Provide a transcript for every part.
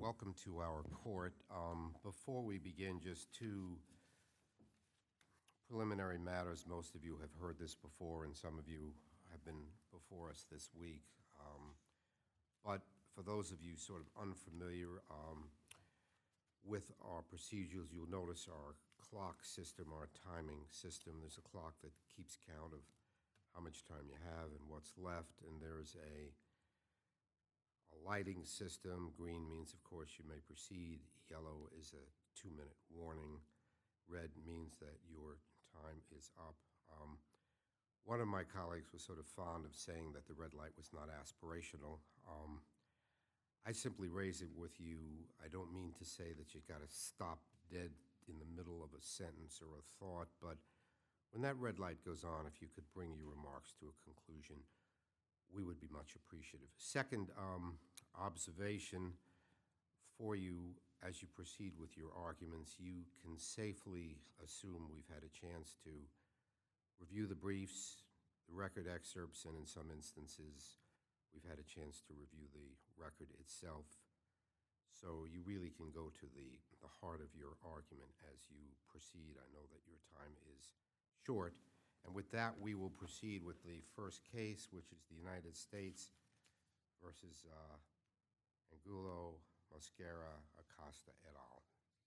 Welcome to our court. Before we begin, just two preliminary matters. Most of you have heard this before, and some of you have been before us this week. But for those of you sort of unfamiliar with our procedures, you'll notice our clock system, our timing system. There's a clock that keeps count of how much time you have and what's left, and there's a lighting system. Green means, of course, you may proceed. Yellow is a 2-minute warning. Red means that your time is up. One of my colleagues was sort of fond of saying that the red light was not aspirational. I simply raise it with you. I don't mean to say that you got to stop dead in the middle of a sentence or a thought, but when that red light goes on, if you could bring your remarks to a conclusion, we would be much appreciative. Second observation for you as you proceed with your arguments, you can safely assume we've had a chance to review the briefs, the record excerpts, and in some instances, we've had a chance to review the record itself. So you really can go to the heart of your argument as you proceed. I know that your time is short. And with that, we will proceed with the first case, which is the United States versus Angulo, Mosquera, Acosta, et al.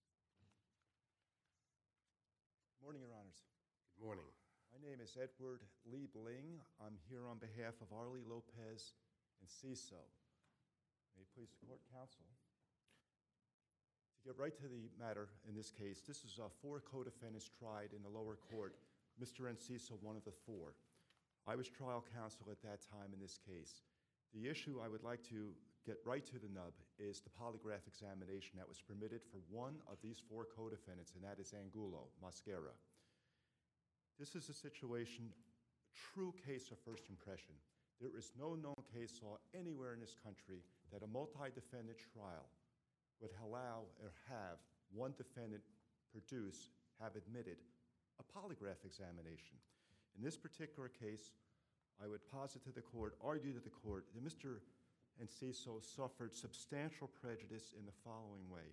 Good morning, Your Honors. Good morning. My name is Edward Lee Bling. I'm here on behalf of Arlie Lopez and CISO. May it please the court, counsel. To get right to the matter in this case, this is 4 co-defendants tried in the lower court. Mr. Enciso, one of the 4. I was trial counsel at that time in this case. The issue I would like to get right to the nub is the polygraph examination that was permitted for one of these 4 co-defendants, and that is Angulo, Mosquera. This is a situation, true case of first impression. There is no known case law anywhere in this country that a multi-defendant trial would allow or have one defendant have admitted a polygraph examination. In this particular case, I would posit to the court, argue to the court, that Mr. Enciso suffered substantial prejudice in the following way.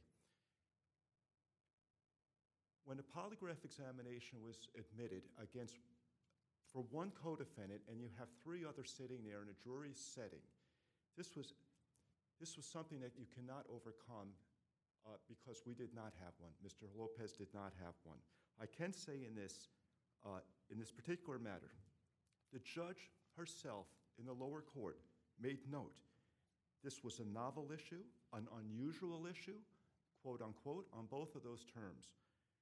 When a polygraph examination was admitted for one co-defendant, and you have 3 others sitting there in a jury setting, this was something that you cannot overcome because we did not have one. Mr. Lopez did not have one. I can say in this particular matter, the judge herself in the lower court made note. This was a novel issue, an unusual issue, quote unquote, on both of those terms.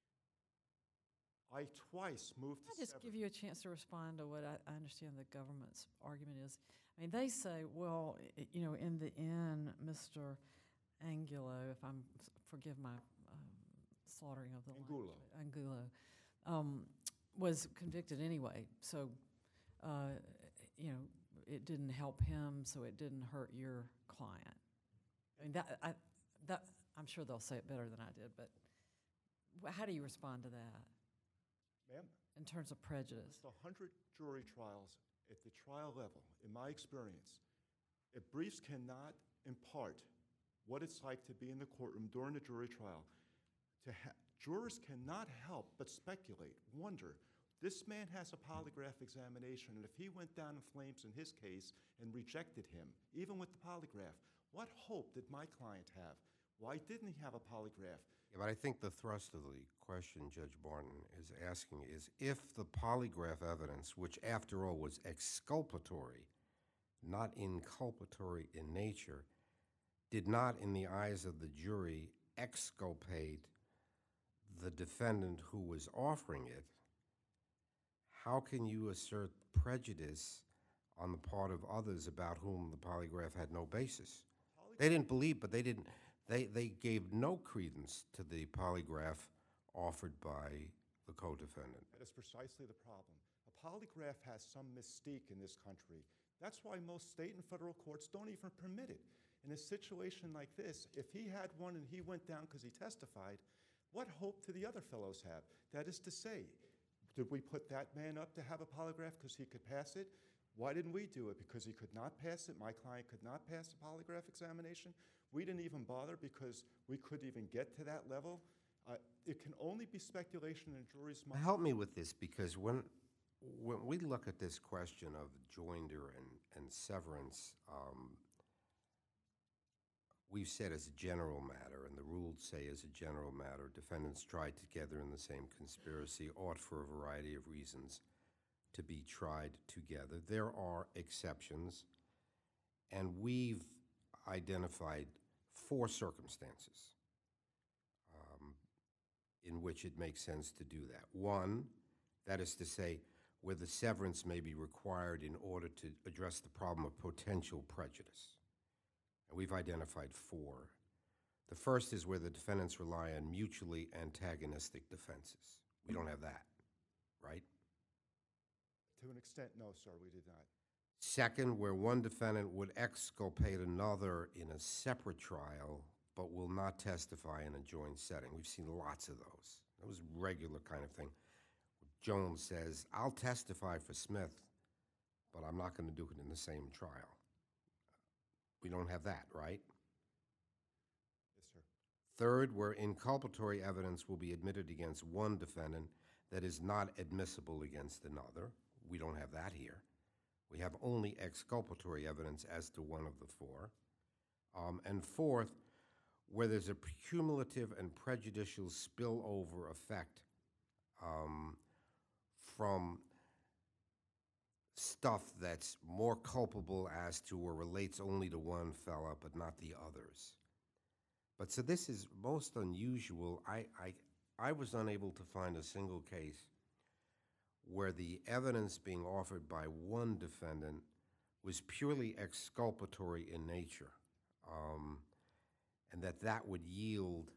I twice moved to I'll just give you a chance to respond to what I understand the government's argument is. I mean, they say, well, in the end, Mr. Angulo, forgive my slaughtering of the Angulo was convicted anyway. So, it didn't help him, so it didn't hurt your client. I mean, that I'm sure they'll say it better than I did, but how do you respond to that? Ma'am? In terms of prejudice. 100 jury trials at the trial level, in my experience, if briefs cannot impart what it's like to be in the courtroom during the jury trial, jurors cannot help but speculate, wonder. This man has a polygraph examination, and if he went down in flames in his case and rejected him, even with the polygraph, what hope did my client have? Why didn't he have a polygraph? Yeah, but I think the thrust of the question Judge Barton is asking is if the polygraph evidence, which after all was exculpatory, not inculpatory in nature, did not in the eyes of the jury exculpate the defendant who was offering it, how can you assert prejudice on the part of others about whom the polygraph had no basis? They didn't believe, but they gave no credence to the polygraph offered by the co-defendant. That is precisely the problem. A polygraph has some mystique in this country. That's why most state and federal courts don't even permit it. In a situation like this, if he had one and he went down because he testified, what hope do the other fellows have? That is to say, did we put that man up to have a polygraph because he could pass it? Why didn't we do it? Because he could not pass it. My client could not pass the polygraph examination. We didn't even bother because we couldn't even get to that level. It can only be speculation in a jury's mind. Help me with this, because when we look at this question of joinder and severance, we've said as a general matter, and the rules say as a general matter, defendants tried together in the same conspiracy ought for a variety of reasons to be tried together. There are exceptions, and we've identified 4 circumstances in which it makes sense to do that. 1, that is to say, where the severance may be required in order to address the problem of potential prejudice. And we've identified 4. The first is where the defendants rely on mutually antagonistic defenses. We don't have that, right? To an extent, no, sir, we did not. Second, where one defendant would exculpate another in a separate trial, but will not testify in a joint setting. We've seen lots of those. That was a regular kind of thing. Jones says, I'll testify for Smith, but I'm not going to do it in the same trial. We don't have that, right? Yes, sir. Third, where inculpatory evidence will be admitted against one defendant that is not admissible against another. We don't have that here. We have only exculpatory evidence as to one of the 4. And fourth, where there's a cumulative and prejudicial spillover effect from stuff that's more culpable as to or relates only to one fella but not the others. But so this is most unusual. I was unable to find a single case where the evidence being offered by one defendant was purely exculpatory in nature, and that would yield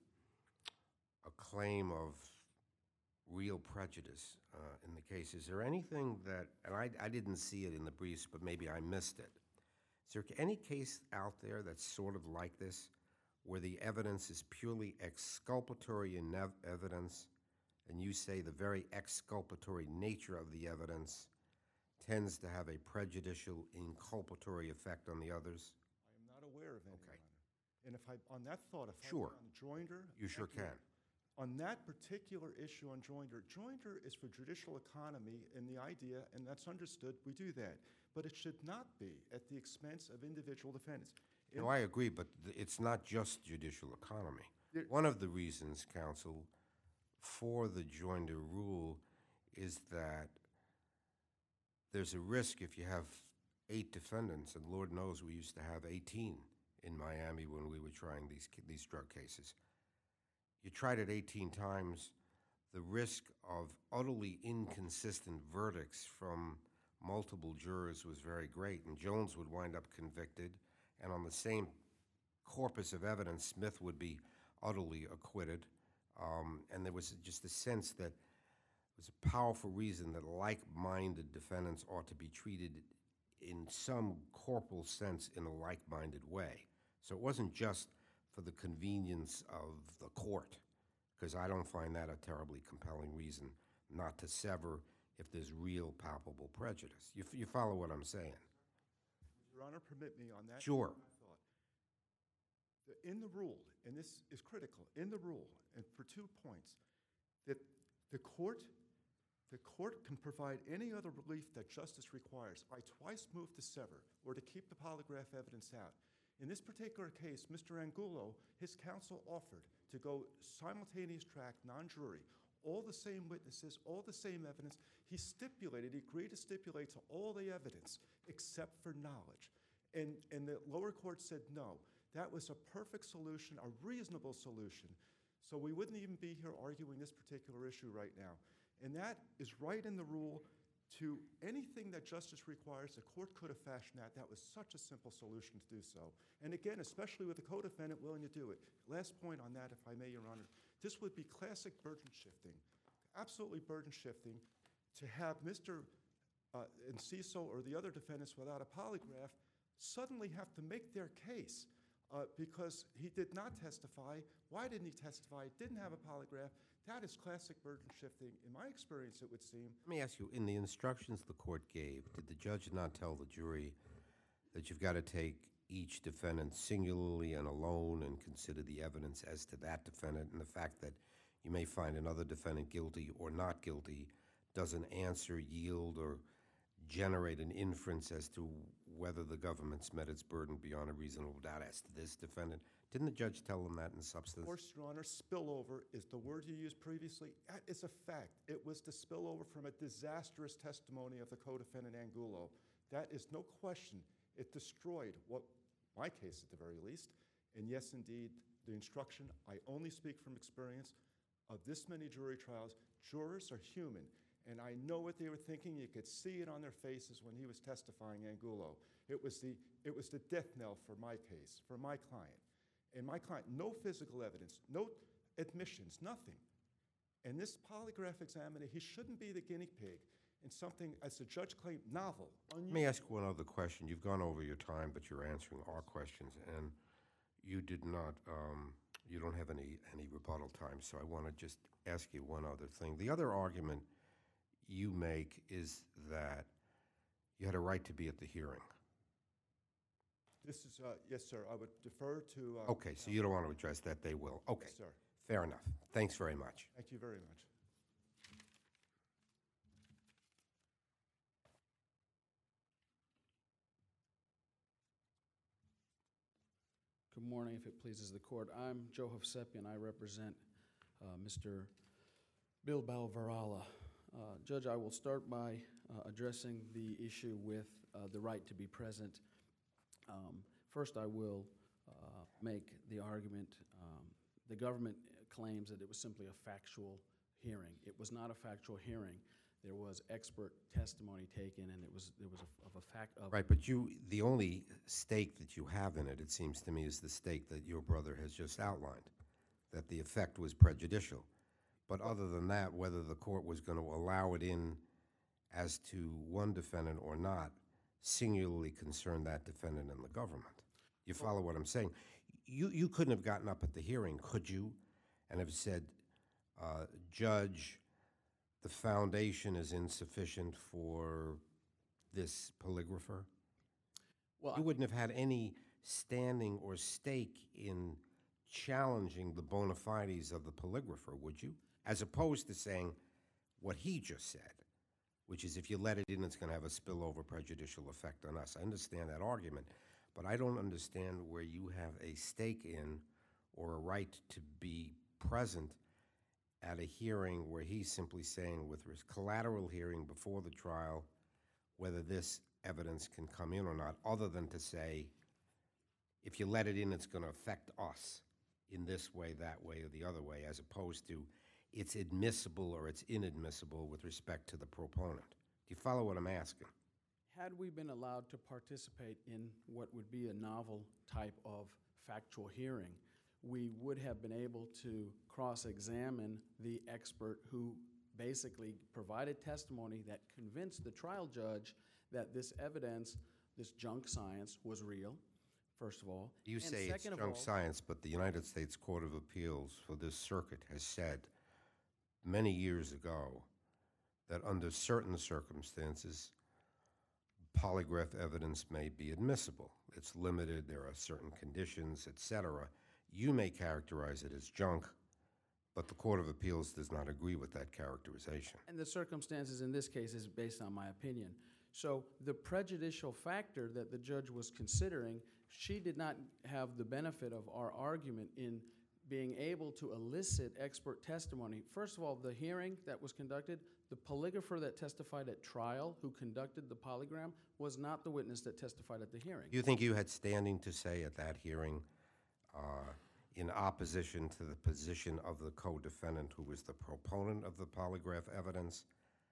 a claim of real prejudice in the case. Is there anything that, and I didn't see it in the briefs, but maybe I missed it. Is there any case out there that's sort of like this, where the evidence is purely exculpatory in evidence, and you say the very exculpatory nature of the evidence tends to have a prejudicial, inculpatory effect on the others? I am not aware of any, Okay. Your Honor. And if I, on that thought, if Sure. I on joinder. You sure thank can. On that particular issue on joinder, joinder is for judicial economy and the idea, and that's understood, we do that. But it should not be at the expense of individual defendants. No, I agree, but it's not just judicial economy. There- One of the reasons, counsel, for the joinder rule is that there's a risk if you have 8 defendants, and Lord knows we used to have 18 in Miami when we were trying these drug cases. You tried it 18 times, the risk of utterly inconsistent verdicts from multiple jurors was very great, and Jones would wind up convicted, and on the same corpus of evidence, Smith would be utterly acquitted. And there was just a sense that it was a powerful reason that like-minded defendants ought to be treated in some corporal sense in a like-minded way. So it wasn't just for the convenience of the court, because I don't find that a terribly compelling reason not to sever if there's real palpable prejudice. You follow what I'm saying? Your Honor, permit me on that. Sure. Thought. In the rule, and this is critical, in the rule, and for 2 points, that the court can provide any other relief that justice requires. I twice moved to sever or to keep the polygraph evidence out. In this particular case, Mr. Angulo, his counsel offered to go simultaneous track, non-jury, all the same witnesses, all the same evidence. He stipulated, he agreed to stipulate to all the evidence except for knowledge. And the lower court said no. That was a perfect solution, a reasonable solution. So we wouldn't even be here arguing this particular issue right now. And that is right in the rule. To anything that justice requires, the court could have fashioned that. That was such a simple solution to do so. And again, especially with a co-defendant willing to do it. Last point on that, if I may, Your Honor. This would be classic burden shifting, absolutely burden shifting, to have Mr. Enciso or the other defendants without a polygraph suddenly have to make their case because he did not testify. Why didn't he testify? Didn't have a polygraph. That is classic burden shifting. In my experience, it would seem. Let me ask you, in the instructions the court gave, did the judge not tell the jury that you've got to take each defendant singularly and alone and consider the evidence as to that defendant, and the fact that you may find another defendant guilty or not guilty doesn't answer, yield, or generate an inference as to whether the government's met its burden beyond a reasonable doubt as to this defendant? Didn't the judge tell them that in substance? Of course, Your Honor, spillover is the word you used previously. That is a fact. It was the spillover from a disastrous testimony of the co-defendant Angulo. That is no question. It destroyed what my case at the very least. And yes, indeed, the instruction, I only speak from experience of this many jury trials. Jurors are human, and I know what they were thinking. You could see it on their faces when he was testifying, Angulo. It was the death knell for my case, for my client. And my client, no physical evidence, no admissions, nothing. And this polygraph examiner, he shouldn't be the guinea pig in something, as the judge claimed, novel, unusual. Let me ask one other question. You've gone over your time, but you're answering our questions, and you did not, you don't have any rebuttal time, so I want to just ask you one other thing. The other argument you make is that you had a right to be at the hearing. This is, yes, sir, I would defer to. Okay, so you don't want to address that, they will. Okay, Yes, sir. fair enough. Thanks very much. Thank you very much. Good morning, if it pleases the court. I'm Joe Hovsepian. I represent Mr. Bilbao Varela. Judge, I will start by addressing the issue with the right to be present. First, I will make the argument. The government claims that it was simply a factual hearing. It was not a factual hearing. There was expert testimony taken, and there was a fact of. Right, but the only stake that you have in it, it seems to me, is the stake that your brother has just outlined, that the effect was prejudicial. But other than that, whether the court was going to allow it in as to one defendant or not, singularly concerned that defendant and the government. You follow what I'm saying? You couldn't have gotten up at the hearing, could you, and have said, Judge, the foundation is insufficient for this polygrapher? Well, You wouldn't have had any standing or stake in challenging the bona fides of the polygrapher, would you? As opposed to saying what he just said, which is if you let it in, it's going to have a spillover prejudicial effect on us. I understand that argument, but I don't understand where you have a stake in or a right to be present at a hearing where he's simply saying, with his collateral hearing before the trial, whether this evidence can come in or not, other than to say, if you let it in, it's going to affect us in this way, that way, or the other way, as opposed to it's admissible or it's inadmissible with respect to the proponent. Do you follow what I'm asking? had we been allowed to participate in what would be a novel type of factual hearing, we would have been able to cross-examine the expert who basically provided testimony that convinced the trial judge that this evidence, this junk science, was real, first of all. You And say it's second of junk all- science, but the United States Court of Appeals for this circuit has said many years ago that under certain circumstances, polygraph evidence may be admissible. It's limited, there are certain conditions, etc. You may characterize it as junk, but the Court of Appeals does not agree with that characterization. And the circumstances in this case is based on my opinion. So the prejudicial factor that the judge was considering, she did not have the benefit of our argument in being able to elicit expert testimony. First of all, the hearing that was conducted, the polygrapher that testified at trial who conducted the polygram was not the witness that testified at the hearing. Do you think you had standing to say at that hearing, in opposition to the position of the co-defendant who was the proponent of the polygraph evidence,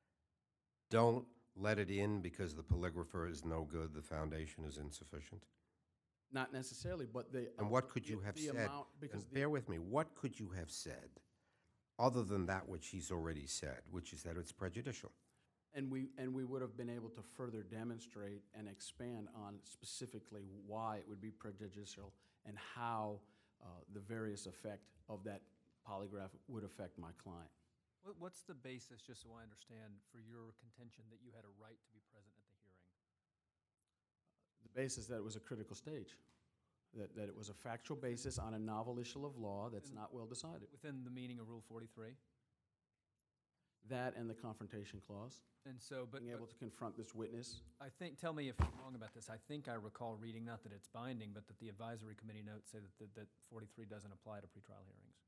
don't let it in because the polygrapher is no good, the foundation is insufficient? Not necessarily, but the... And what could you have the said? amount, because And bear with me, what could you have said other than that which he's already said, which is that it's prejudicial? And we would have been able to further demonstrate and expand on specifically why it would be prejudicial and how the various effect of that polygraph would affect my client. What's the basis, just so I understand, for your contention that you had a right to be present at the hearing? The basis that it was a critical stage, that it was a factual basis on a novel issue of law that's not well decided. Within the meaning of Rule 43? That and the confrontation clause, And so, but being able to confront this witness. I think, tell me if I'm wrong about this, I think I recall reading, not that it's binding, but that the advisory committee notes say that 43 doesn't apply to pretrial hearings.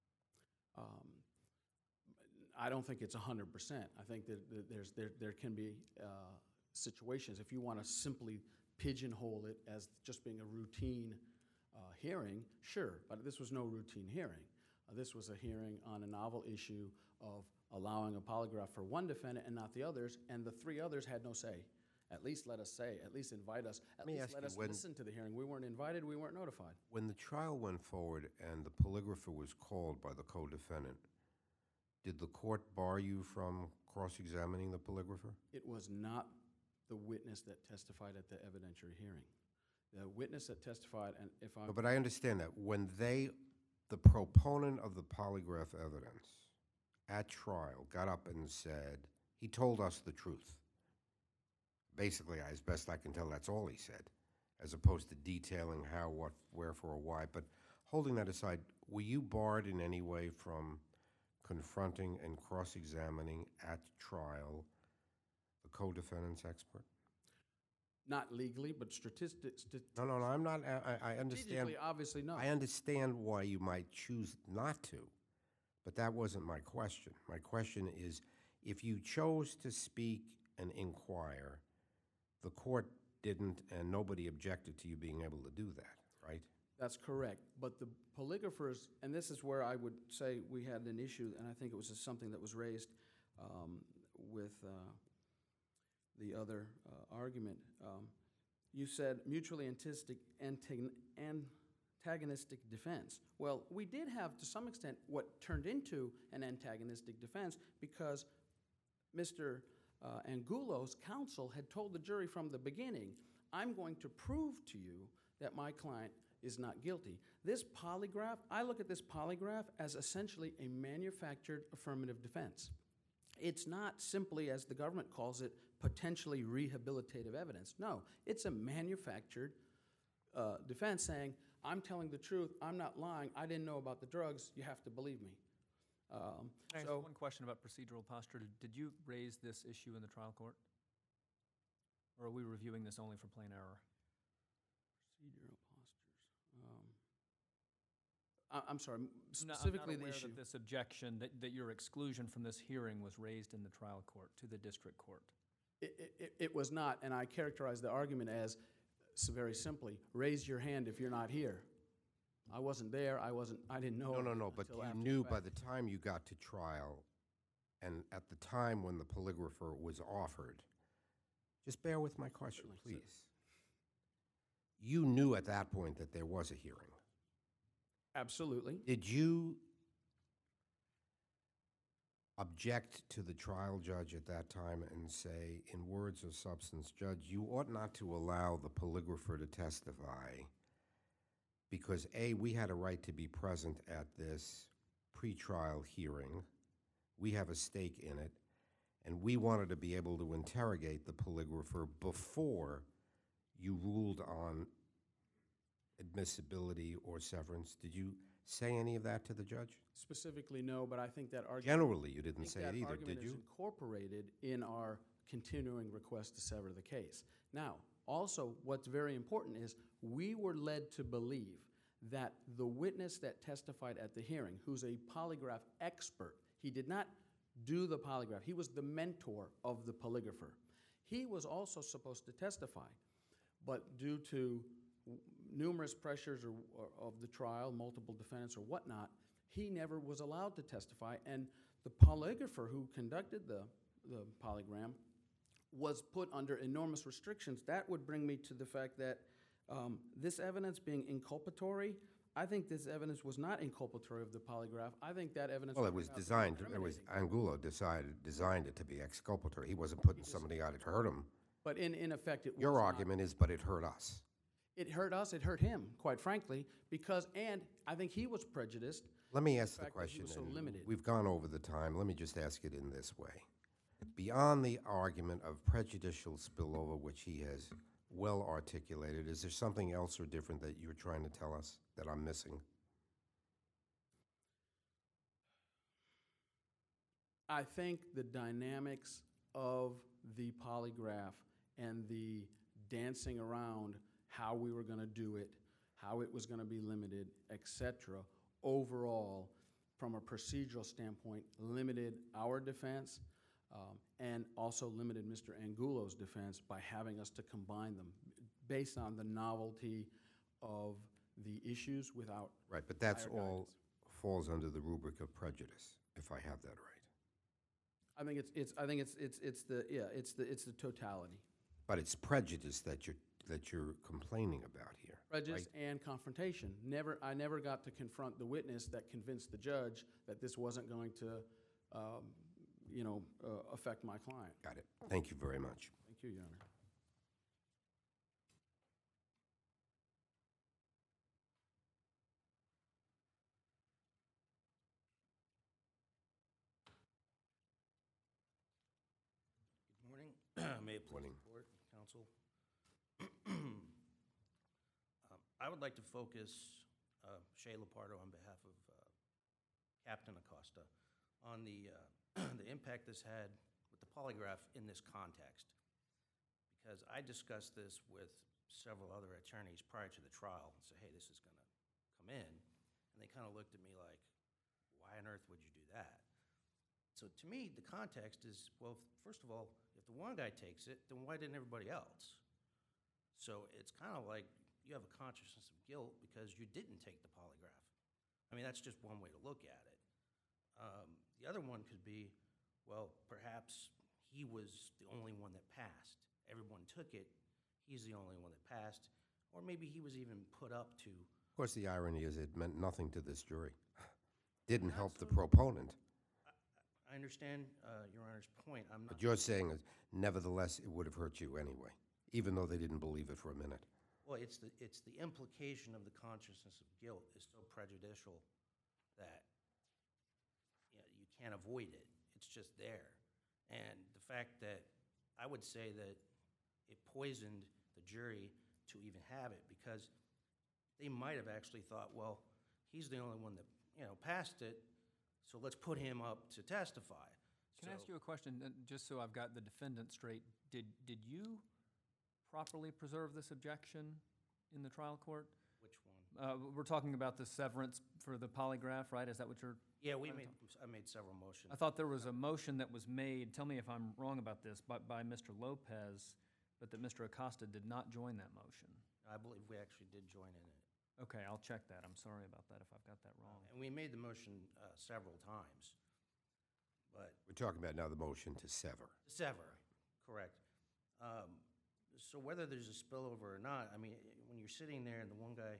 I don't think it's 100%. I think that there can be situations, if you want to simply pigeonhole it as just being a routine hearing, sure, but this was no routine hearing. This was a hearing on a novel issue of allowing a polygraph for one defendant and not the others, and the three others had no say. At least let us say, at least invite us, at Let me least ask let you, us when- listen to the hearing. We weren't invited, we weren't notified. When the trial went forward and the polygrapher was called by the co-defendant, did the court bar you from cross-examining the polygrapher? It was not the witness that testified at the evidentiary hearing. The witness that testified, and if I'm... No, but I understand that. When the proponent of the polygraph evidence at trial got up and said, he told us the truth. Basically, as best I can tell, that's all he said, as opposed to detailing how, what, wherefore, why. But holding that aside, were you barred in any way from confronting and cross-examining at trial the co-defendant's expert? Not legally, but statistics... No, I'm not. I understand. Strategically, obviously, no. I understand why you might choose not to, but that wasn't my question. My question is, if you chose to speak and inquire, the court didn't, and nobody objected to you being able to do that, right? That's correct. But the polygraphers, and this is where I would say we had an issue, and I think it was something that was raised with the other argument. You said mutually antagonistic defense. Well, we did have, to some extent, what turned into an antagonistic defense because Mr. Angulo's counsel had told the jury from the beginning, I'm going to prove to you that my client is not guilty. This polygraph, I look at this polygraph as essentially a manufactured affirmative defense. It's not simply, as the government calls it, potentially rehabilitative evidence. No, it's a manufactured defense saying, I'm telling the truth, I'm not lying, I didn't know about the drugs, you have to believe me. Can I ask one question about procedural posture? Did you raise this issue in the trial court? Or are we reviewing this only for plain error? Procedural postures. I'm sorry, I'm specifically not the aware issue. that this objection, that your exclusion from this hearing was raised in the trial court to the district court. It was not, and I characterize the argument as very simply, raise your hand if you're not here. I wasn't there, I didn't know. No, but until you after knew the by fact. the time you got to trial and at the time when the polygrapher was offered, just bear with my question, Certainly, please. You knew at that point that there was a hearing. Absolutely. Did you object to the trial judge at that time and say, in words of substance, Judge, you ought not to allow the polygrapher to testify because A, we had a right to be present at this pretrial hearing, we have a stake in it, and we wanted to be able to interrogate the polygrapher before you ruled on admissibility or severance? Did you say any of that to the judge? Specifically, no, but I think that argument... Generally, you I didn't think say that it either, argument did you? is incorporated in our continuing request to sever the case. Now, also, what's very important is we were led to believe that the witness that testified at the hearing, who's a polygraph expert, he did not do the polygraph. He was the mentor of the polygrapher. He was also supposed to testify, but due to numerous pressures of the trial, multiple defendants or whatnot, he never was allowed to testify, and the polygrapher who conducted the polygram was put under enormous restrictions. That would bring me to the fact that this evidence being inculpatory, I think this evidence was not inculpatory of the polygraph. I think that evidence... Well, it was designed, it was, Angulo designed it to be exculpatory. He wasn't putting somebody out, it hurt him. But in effect, it was Your not. argument is, but it hurt us. It hurt us, it hurt him, quite frankly, because, and I think he was prejudiced Let me ask the fact that he question, was so and limited. we've gone over the time. Let me just ask it in this way. Beyond the argument of prejudicial spillover, which he has well articulated, is there something else or different that you're trying to tell us that I'm missing? I think the dynamics of the polygraph and the dancing around how we were going to do it, how it was going to be limited, etc., overall, from a procedural standpoint, limited our defense and also limited Mr. Angulo's defense by having us to combine them based on the novelty of the issues without. Right, but that's higher all guidance. falls under the rubric of prejudice, if I have that right. I think it's the totality. But it's prejudice that you're complaining about here. Prejudice right? and confrontation. I never got to confront the witness that convinced the judge that this wasn't going to, affect my client. Got it. Thank you very much. Thank you, Your Honor. Good morning. May it please Morning. the court, counsel. I would like to focus, Shay Lapardo on behalf of Captain Acosta, on the the impact this had with the polygraph in this context. Because I discussed this with several other attorneys prior to the trial and said, hey, this is going to come in. And they kind of looked at me like, why on earth would you do that? So to me, the context is, well, first of all, if the one guy takes it, then why didn't everybody else? So it's kind of like you have a consciousness of guilt because you didn't take the polygraph. I mean, that's just one way to look at it. The other one could be, well, perhaps he was the only one that passed. Everyone took it. He's the only one that passed. Or maybe he was even put up to. Of course, the irony is it meant nothing to this jury. Didn't help the Absolutely. proponent. I understand Your Honor's point. I'm not. But you're saying, nevertheless, it would have hurt you anyway, even though they didn't believe it for a minute. Well, it's the implication of the consciousness of guilt is so prejudicial that you can't avoid it. It's just there. And the fact that I would say that it poisoned the jury to even have it because they might have actually thought, well, he's the only one that passed it, so let's put him up to testify. Can I ask you a question, just so I've got the defendant straight? Did you properly preserve this objection in the trial court? Which one? We're talking about the severance for the polygraph, right? Is that what you're? Yeah, I made several motions. I thought there was a motion that was made, tell me if I'm wrong about this, by Mr. Lopez, but that Mr. Acosta did not join that motion. I believe we actually did join in it. Okay, I'll check that. I'm sorry about that if I've got that wrong. And we made the motion several times. But We're talking about now the motion to sever. sever, correct. So whether there's a spillover or not, I mean, when you're sitting there and the one guy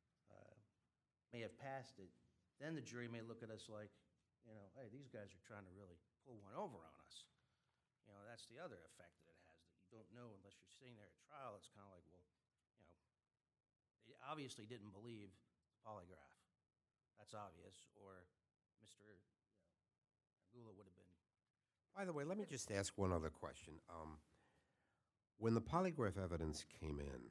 may have passed it, then the jury may look at us like, hey, these guys are trying to really pull one over on us. That's the other effect that it has, that you don't know unless you're sitting there at trial. It's kind of like, well, they obviously didn't believe the polygraph. That's obvious. Or Mr. Angulo would have been. By the way, let me just ask one other question. When the polygraph evidence came in,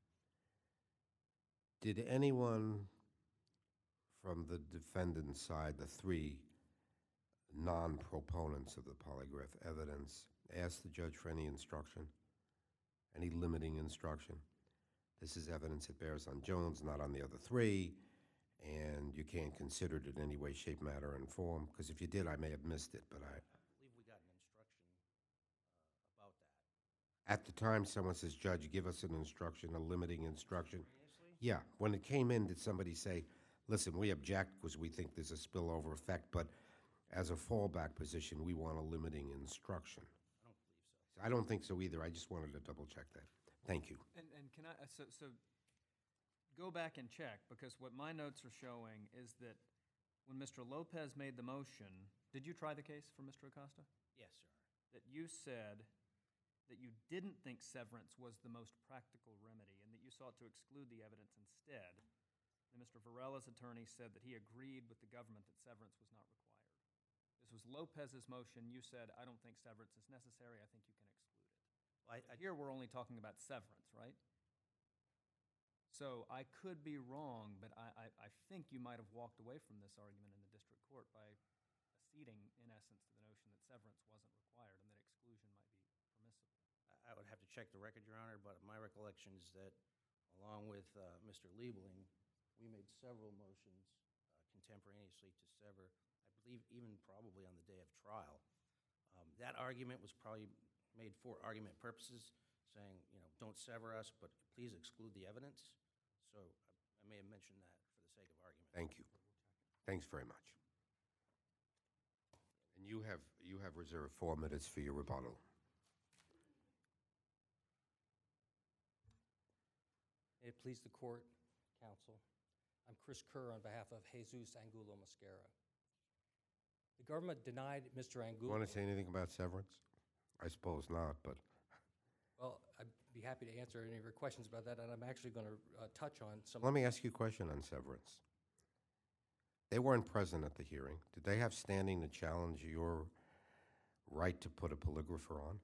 did anyone from the defendant's side, the three non-proponents of the polygraph evidence, ask the judge for any instruction, any limiting instruction? This is evidence that bears on Jones, not on the other three, and you can't consider it in any way, shape, matter, and form, because if you did, I may have missed it, but I believe we got an instruction about that. at the time someone says, Judge, give us an instruction, a limiting instruction. Seriously? Yeah, when it came in, did somebody say, listen, we object because we think there's a spillover effect, but as a fallback position, we want a limiting instruction? I don't believe so. I don't think so either. I just wanted to double check that. Thank you. And can I, so go back and check, because what my notes are showing is that when Mr. Lopez made the motion, did you try the case for Mr. Acosta? Yes, sir. That you said that you didn't think severance was the most practical remedy and that you sought to exclude the evidence instead. and Mr. Varela's attorney said that he agreed with the government that severance was not required. This was Lopez's motion. You said, I don't think severance is necessary. I think you can exclude it. Here, we're only talking about severance, right? So I could be wrong, but I think you might have walked away from this argument in the district court by acceding, in essence, to the notion that severance wasn't required and that exclusion might be permissible. I would have to check the record, Your Honor, but my recollection is that along with Mr. Liebling, we made several motions contemporaneously to sever, I believe even probably on the day of trial. That argument was probably made for argument purposes, saying, don't sever us, but please exclude the evidence. So I may have mentioned that for the sake of argument. Thank you. Thanks very much. And you have reserved 4 minutes for your rebuttal. May it please the court, counsel. I'm Chris Kerr on behalf of Jesus Angulo Mosquera. The government denied Mr. You Angulo. want to say anything about severance? I suppose not, but Well, I'd be happy to answer any of your questions about that, and I'm actually going to touch on some. let me ask you a question on severance. They weren't present at the hearing. Did they have standing to challenge your right to put a polygrapher on?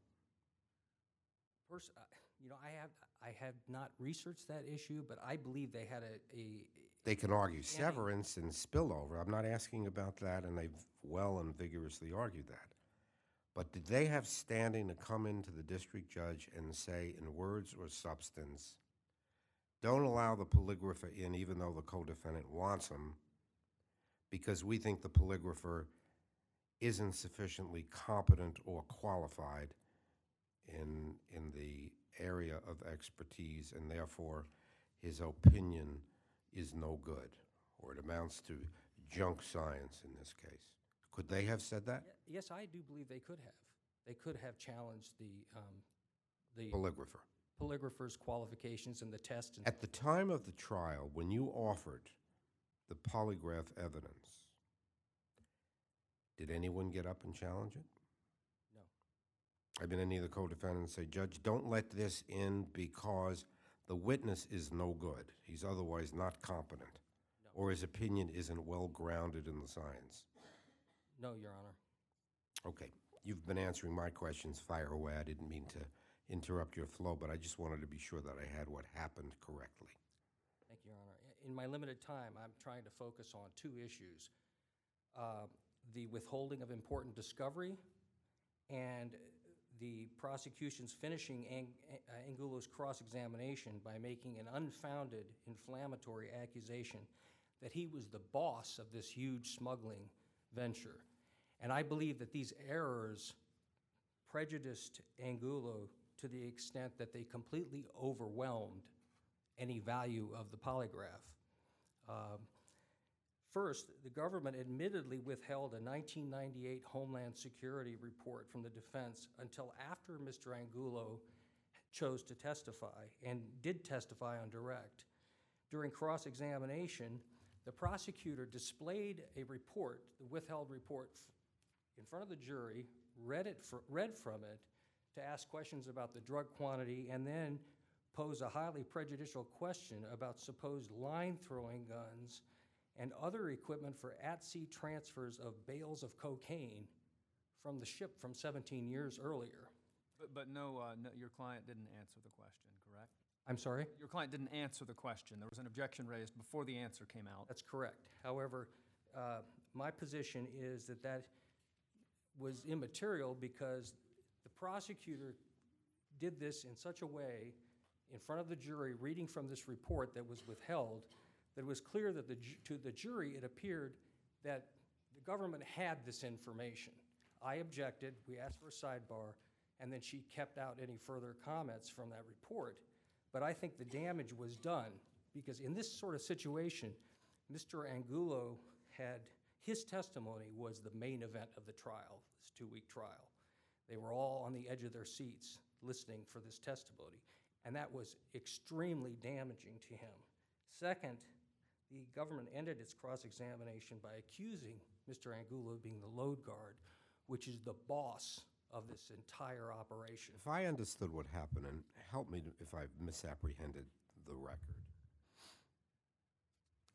I have not researched that issue, but I believe they had They can argue Standing. severance and spillover. I'm not asking about that, and they've well and vigorously argued that. But did they have standing to come into the district judge and say, in words or substance, don't allow the polygrapher in even though the co-defendant wants him, because we think the polygrapher isn't sufficiently competent or qualified in the area of expertise, and therefore his opinion is no good, or it amounts to junk science in this case? Could they have said that? Yes, I do believe they could have. They could have challenged the Polygrapher. polygrapher's qualifications and the test. And At the time of the trial, when you offered the polygraph evidence, did anyone get up and challenge it? No. I mean, any of the co-defendants say, Judge, don't let this in because the witness is no good. He's otherwise not competent. No. Or his opinion isn't well grounded in the science. No, Your Honor. Okay. You've been answering my questions. Fire away. I didn't mean to interrupt your flow, but I just wanted to be sure that I had what happened correctly. Thank you, Your Honor. In my limited time, I'm trying to focus on two issues. The withholding of important discovery and the prosecution's finishing Angulo's cross-examination by making an unfounded, inflammatory accusation that he was the boss of this huge smuggling venture. And I believe that these errors prejudiced Angulo to the extent that they completely overwhelmed any value of the polygraph. First, the government admittedly withheld a 1998 Homeland Security report from the defense until after Mr. Angulo chose to testify and did testify on direct. During cross-examination, the prosecutor displayed a report, the withheld report, in front of the jury, read from it to ask questions about the drug quantity, and then pose a highly prejudicial question about supposed line-throwing guns and other equipment for at-sea transfers of bales of cocaine from the ship from 17 years earlier. But no, your client didn't answer the question, correct? I'm sorry? Your client didn't answer the question. There was an objection raised before the answer came out. That's correct. However, my position is that that was immaterial because the prosecutor did this in such a way in front of the jury, reading from this report that was withheld, that it was clear that to the jury it appeared that the government had this information. I objected, we asked for a sidebar, and then she kept out any further comments from that report. But I think the damage was done because in this sort of situation, Mr. Angulo had, his testimony was the main event of the trial, this 2-week trial. They were all on the edge of their seats listening for this testimony, and that was extremely damaging to him. Second, the government ended its cross-examination by accusing Mr. Angulo of being the load guard, which is the boss of this entire operation. If I understood what happened, and help me if I've misapprehended the record.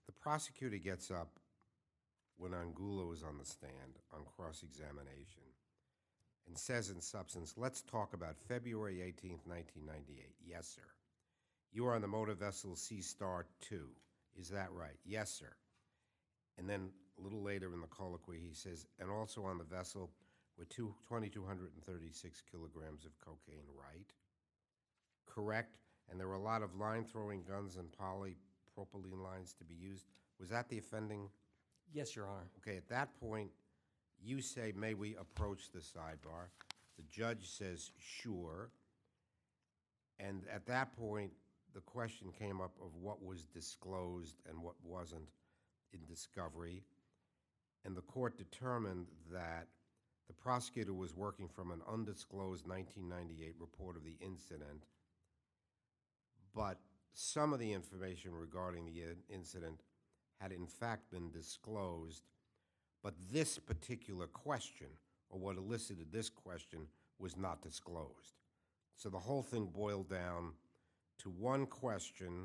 the prosecutor gets up when Angulo is on the stand on cross-examination and says in substance, let's talk about February 18th, 1998. Yes, sir. You are on the motor vessel Sea Star 2. Is that right? Yes, sir. And then a little later in the colloquy, he says, and also on the vessel with 2,236 kilograms of cocaine, right? Correct. And there were a lot of line-throwing guns and polypropylene lines to be used. Was that the offending? Yes, Your Honor. Okay, at that point, you say, may we approach the sidebar? The judge says, sure. And at that point, the question came up of what was disclosed and what wasn't in discovery. And the court determined that the prosecutor was working from an undisclosed 1998 report of the incident, but some of the information regarding the incident had in fact been disclosed, but this particular question, or what elicited this question, was not disclosed. So the whole thing boiled down to one question,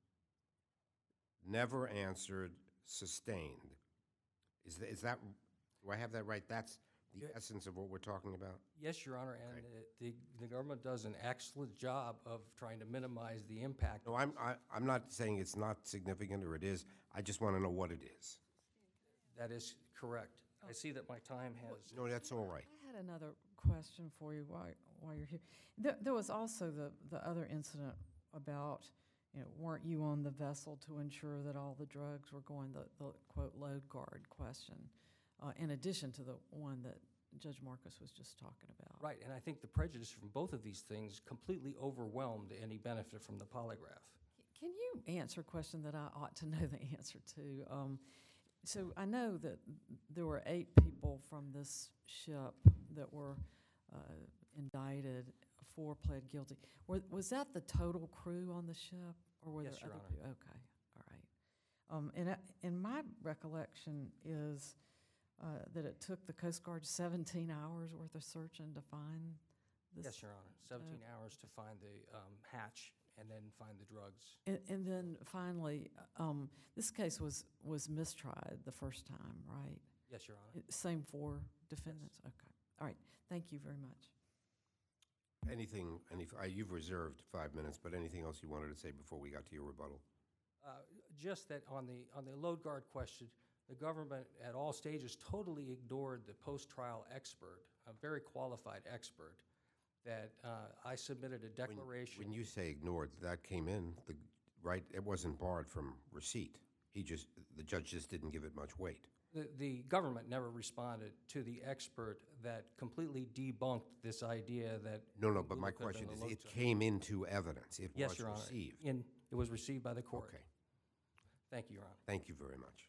never answered, sustained. Is that, do I have that right? That's the essence of what we're talking about? Yes, Your Honor, and the government does an excellent job of trying to minimize the impact. No, I'm not saying it's not significant or it is. I just want to know what it is. That is correct. I see that my time has. No, that's all right. I had another question for you while you're here. There was also the other incident about, weren't you on the vessel to ensure that all the drugs were going, the quote, load guard question, in addition to the one that Judge Marcus was just talking about. Right, and I think the prejudice from both of these things completely overwhelmed any benefit from the polygraph. Can you answer a question that I ought to know the answer to? So I know that there were 8 people from this ship that were indicted, 4 pled guilty. Was that the total crew on the ship, or were Yes, there Your other Honor. people? Okay, all right. And my recollection is that it took the Coast Guard 17 hours worth of searching to find this. Yes, Your Honor, 17 hours to find the hatch and then find the drugs. And then finally, this case was mistried the first time, right? Yes, Your Honor. Same 4 defendants? Okay. All right. Thank you very much. You've reserved 5 minutes, but anything else you wanted to say before we got to your rebuttal? Just that on the load guard question, the government at all stages totally ignored the post-trial expert, a very qualified expert, that I submitted a declaration. When you say ignored, that came in, right? It wasn't barred from receipt. The judge just didn't give it much weight. The government never responded to the expert that completely debunked this idea that. No, but my question is, it came into evidence. It Yes, was Your Honor. received. It was received by the court. Okay. Thank you, Your Honor. Thank you very much.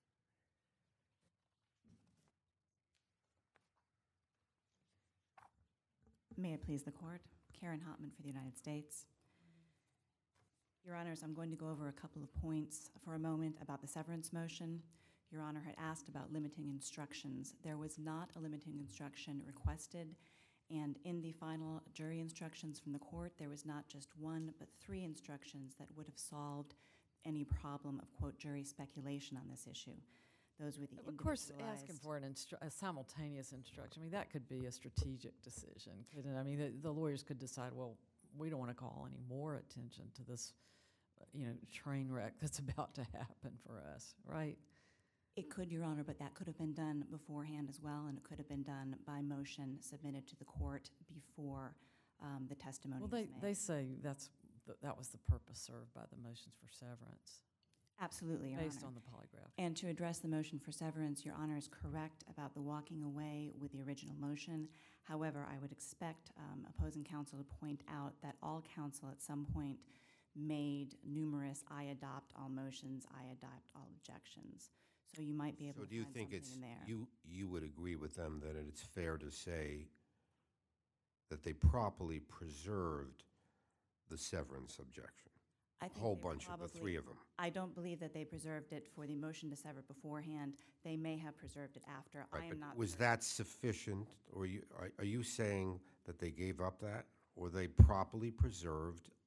May it please the court. Karen Hotman for the United States. Your Honors, I'm going to go over a couple of points for a moment about the severance motion. Your Honor had asked about limiting instructions. There was not a limiting instruction requested, and in the final jury instructions from the court, there was not just 1, but 3 instructions that would have solved any problem of, quote, jury speculation on this issue. Those were the Of course, individualized- asking for a simultaneous instruction, I mean, that could be a strategic decision, couldn't it? I mean, the lawyers could decide, well, we don't want to call any more attention to this, train wreck that's about to happen for us, right? It could, Your Honor, but that could have been done beforehand as well, and it could have been done by motion submitted to the court before the testimony Well, was made. they say that was the purpose served by the motions for severance, Absolutely, Your based Honor. on the polygraph. And to address the motion for severance, Your Honor is correct about the walking away with the original motion. However, I would expect opposing counsel to point out that all counsel at some point made numerous I adopt all motions, I adopt all objections. So you might be able So to do you find think something in there. you would agree with them that it's fair to say that they properly preserved the severance objection? I A think whole they bunch of the probably- 3 of them. I don't believe that they preserved it for the motion to sever beforehand. They may have preserved it after. I Right, am but not was certain. that sufficient, or are you saying that they gave up that, or they properly preserved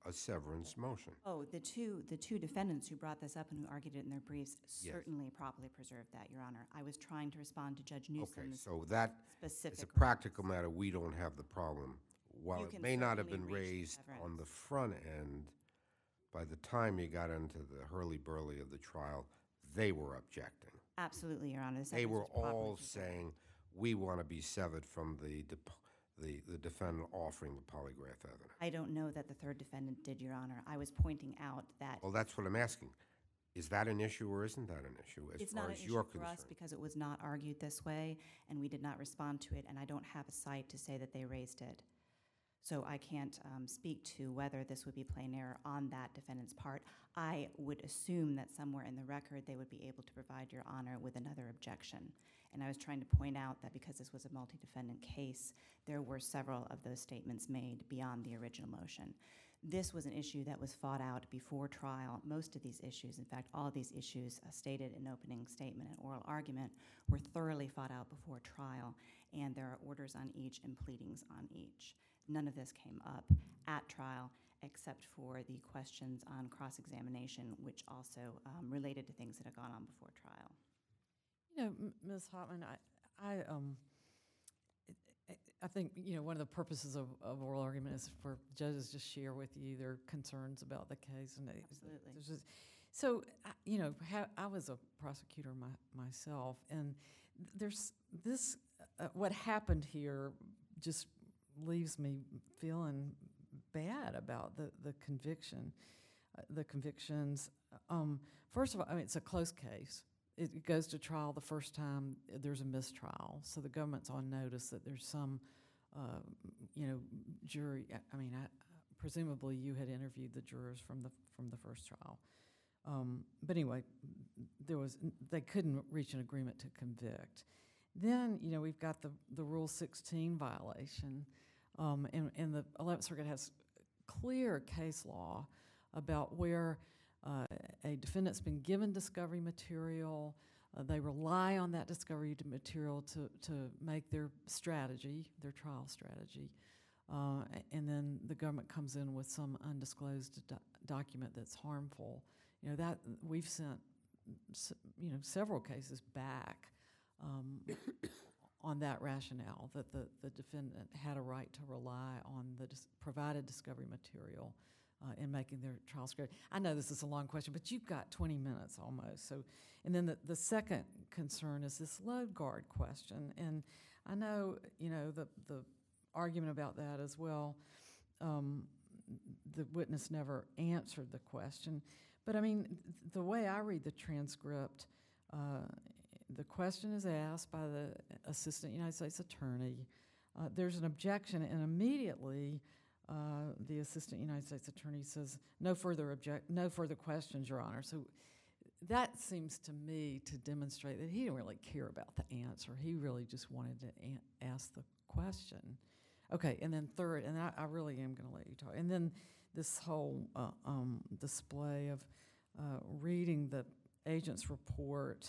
a severance motion. Oh, the two defendants who brought this up and who argued it in their briefs Yes. certainly properly preserved that, Your Honor. I was trying to respond to Judge Okay, Newsom's so that, specific. as a practical matter, we don't have the problem. While You it can may not have certainly been reach raised on severance. the front end, by the time you got into the hurly-burly of the trial, they were objecting. Absolutely, Your Honor. The They severance were was properly all preserved. saying, we want to be severed from the defendant offering the polygraph evidence. I don't know that the third defendant did, Your Honor. I was pointing out that Well, that's what I'm asking. Is that an issue or isn't that an issue as it's far not an as issue you're for us concerned? because it was not argued this way, and we did not respond to it, and I don't have a cite to say that they raised it. So I can't speak to whether this would be plain error on that defendant's part. I would assume that somewhere in the record, they would be able to provide Your Honor with another objection. And I was trying to point out that because this was a multi-defendant case, there were several of those statements made beyond the original motion. This was an issue that was fought out before trial. Most of these issues, in fact, all of these issues stated in opening statement and oral argument were thoroughly fought out before trial, and there are orders on each and pleadings on each. None of this came up at trial except for the questions on cross-examination, which also related to things that had gone on before trial. You know, Ms. Hotman, I think, you know, one of the purposes of oral argument is for judges to share with you their concerns about the case. And Absolutely. So, you know, I was a prosecutor myself, and there's this, what happened here just leaves me feeling bad about the convictions. First of all, I mean, it's a close case. It goes to trial the first time there's a mistrial, so the government's on notice that there's some, you know, jury. I mean, presumably you had interviewed the jurors from the first trial, but anyway, they couldn't reach an agreement to convict. Then, you know, we've got the Rule 16 violation, and the 11th Circuit has clear case law about where a defendant's been given discovery material, they rely on that discovery material to make their strategy, their trial strategy, and then the government comes in with some undisclosed document that's harmful. You know, that we've sent, you know, several cases back on that rationale, that the defendant had a right to rely on the provided discovery material in making their trial strategy. I know this is a long question, but you've got 20 minutes almost. So, and then the second concern is this load guard question, and I know, you know, the argument about that as well. The witness never answered the question, but I mean, the way I read the transcript, the question is asked by the Assistant United States Attorney. There's an objection, and immediately the Assistant United States Attorney says, "No further questions, Your Honor." So that seems to me to demonstrate that he didn't really care about the answer. He really just wanted to ask the question. Okay, and then third, and I really am going to let you talk. And then this whole display of reading the agent's report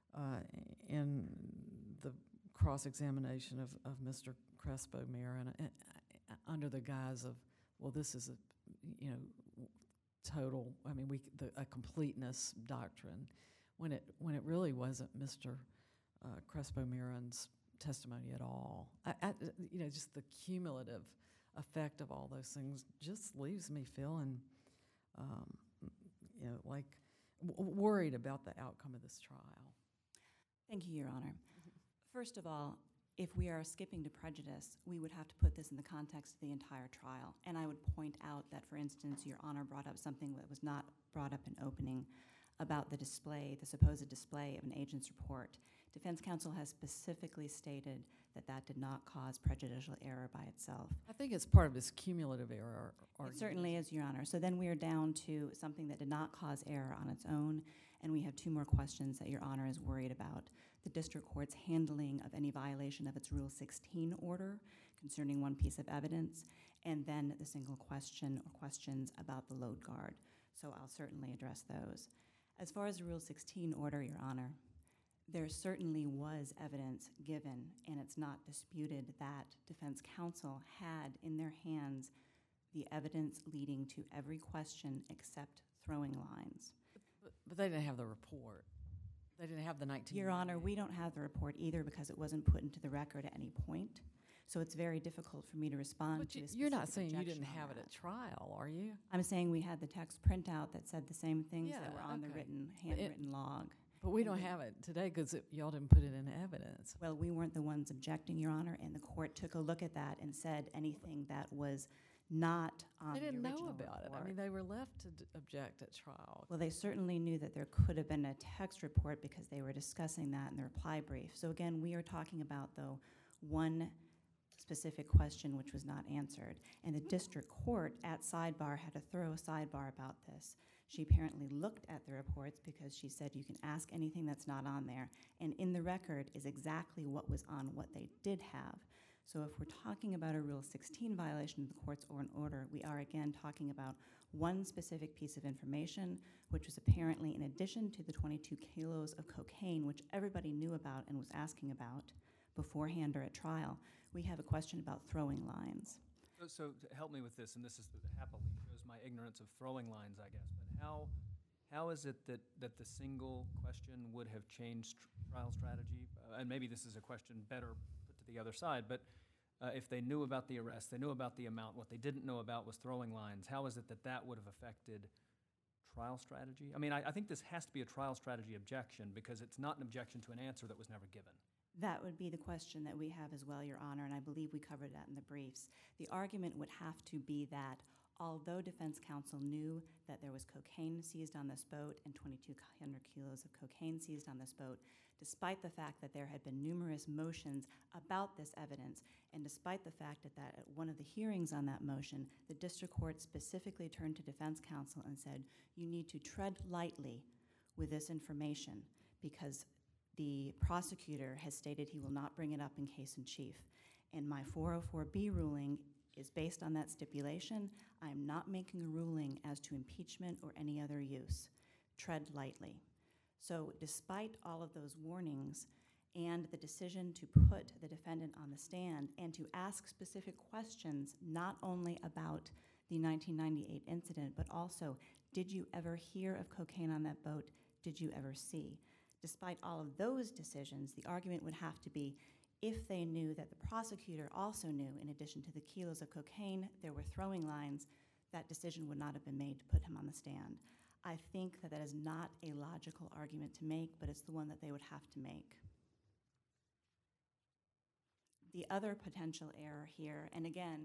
in the cross-examination of Mr. Crespo-Marin under the guise of, well, this is a, you know, total, I mean, a completeness doctrine, when it really wasn't Mr. Crespo-Marin's testimony at all. You know, just the cumulative effect of all those things just leaves me feeling, you know, like worried about the outcome of this trial. Thank you, Your Honor. First of all, if we are skipping to prejudice, we would have to put this in the context of the entire trial. And I would point out that, for instance, Your Honor brought up something that was not brought up in opening about the display, the supposed display of an agent's report. Defense counsel has specifically stated that that did not cause prejudicial error by itself. I think it's part of this cumulative error argument. It certainly is, Your Honor. So then we are down to something that did not cause error on its own, and we have two more questions that Your Honor is worried about. The district court's handling of any violation of its Rule 16 order concerning one piece of evidence, and then the single question or questions about the load guard. So I'll certainly address those. As far as the Rule 16 order, Your Honor, there certainly was evidence given, and it's not disputed that defense counsel had in their hands the evidence leading to every question except throwing lines. But they didn't have the report. They didn't have the 19. Your Honor, we don't have the report either because it wasn't put into the record at any point. So it's very difficult for me to respond But to a you're not specific saying you didn't objection on have it that. at trial, are you? I'm saying we had the text printout that said the same things that Yeah, were on the okay. handwritten log. But we And don't the- have it today because y'all didn't put it in evidence. Well, we weren't the ones objecting, Your Honor, and the court took a look at that and said anything that was not on They the didn't original know about it. I report. mean, they were left to object at trial. Well, they certainly knew that there could have been a text report because they were discussing that in the reply brief. So again, we are talking about, though, one specific question which was not answered. And the district court at sidebar had a thorough sidebar about this. She apparently looked at the reports because she said you can ask anything that's not on there. And in the record is exactly what was on what they did have. So if we're talking about a Rule 16 violation of the court's order, we are again talking about one specific piece of information, which was apparently in addition to the 22 kilos of cocaine, which everybody knew about and was asking about beforehand or at trial. We have a question about throwing lines. So to help me with this, and this is happily shows my ignorance of throwing lines, I guess, but how is it that the single question would have changed trial strategy? And maybe this is a question better put to the other side, but if they knew about the arrest, they knew about the amount, what they didn't know about was throwing lines, how is it that that would have affected trial strategy? I mean, I think this has to be a trial strategy objection because it's not an objection to an answer that was never given. That would be the question that we have as well, Your Honor, and I believe we covered that in the briefs. The argument would have to be that although defense counsel knew that there was cocaine seized on this boat and 2,200 kilos of cocaine seized on this boat, despite the fact that there had been numerous motions about this evidence, and despite the fact that at one of the hearings on that motion, the district court specifically turned to defense counsel and said, you need to tread lightly with this information because the prosecutor has stated he will not bring it up in case in chief. And my 404B ruling is based on that stipulation. I am not making a ruling as to impeachment or any other use. Tread lightly. So despite all of those warnings and the decision to put the defendant on the stand and to ask specific questions, not only about the 1998 incident, but also, did you ever hear of cocaine on that boat? Did you ever see? Despite all of those decisions, the argument would have to be if they knew that the prosecutor also knew, in addition to the kilos of cocaine, there were throwing lines, that decision would not have been made to put him on the stand. I think that that is not a logical argument to make, but it's the one that they would have to make. The other potential error here, and again,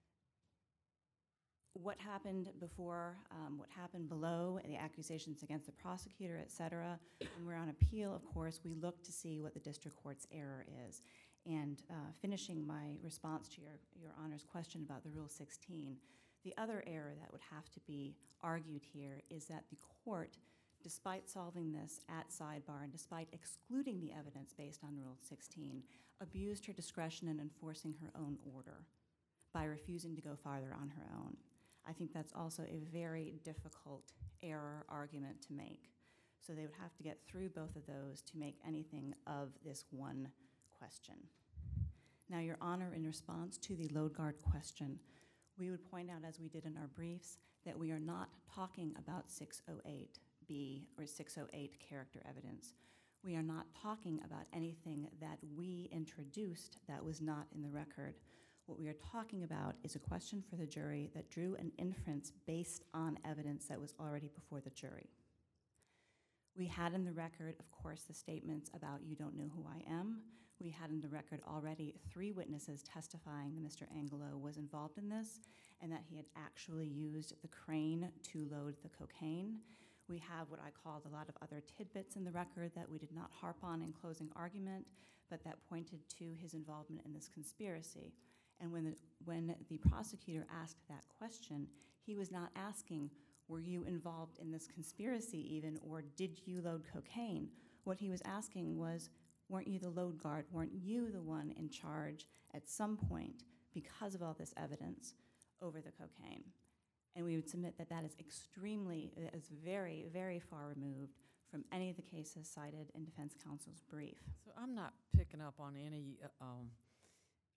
what happened before, what happened below, the accusations against the prosecutor, et cetera. When we're on appeal, of course, we look to see what the district court's error is. And finishing my response to your Honor's question about the Rule 16, the other error that would have to be argued here is that the court, despite solving this at sidebar and despite excluding the evidence based on Rule 16, abused her discretion in enforcing her own order by refusing to go farther on her own. I think that's also a very difficult error argument to make. So they would have to get through both of those to make anything of this one question. Now, Your Honor, in response to the load guard question, we would point out, as we did in our briefs, that we are not talking about 608B or 608 character evidence. We are not talking about anything that we introduced that was not in the record. What we are talking about is a question for the jury that drew an inference based on evidence that was already before the jury. We had in the record, of course, the statements about you don't know who I am. We had in the record already 3 witnesses testifying that Mr. Angelo was involved in this and that he had actually used the crane to load the cocaine. We have what I called a lot of other tidbits in the record that we did not harp on in closing argument, but that pointed to his involvement in this conspiracy. And when the prosecutor asked that question, he was not asking, were you involved in this conspiracy even, or did you load cocaine? What he was asking was, weren't you the load guard? Weren't you the one in charge at some point, because of all this evidence, over the cocaine? And we would submit that that is very, very far removed from any of the cases cited in defense counsel's brief. So I'm not picking up on any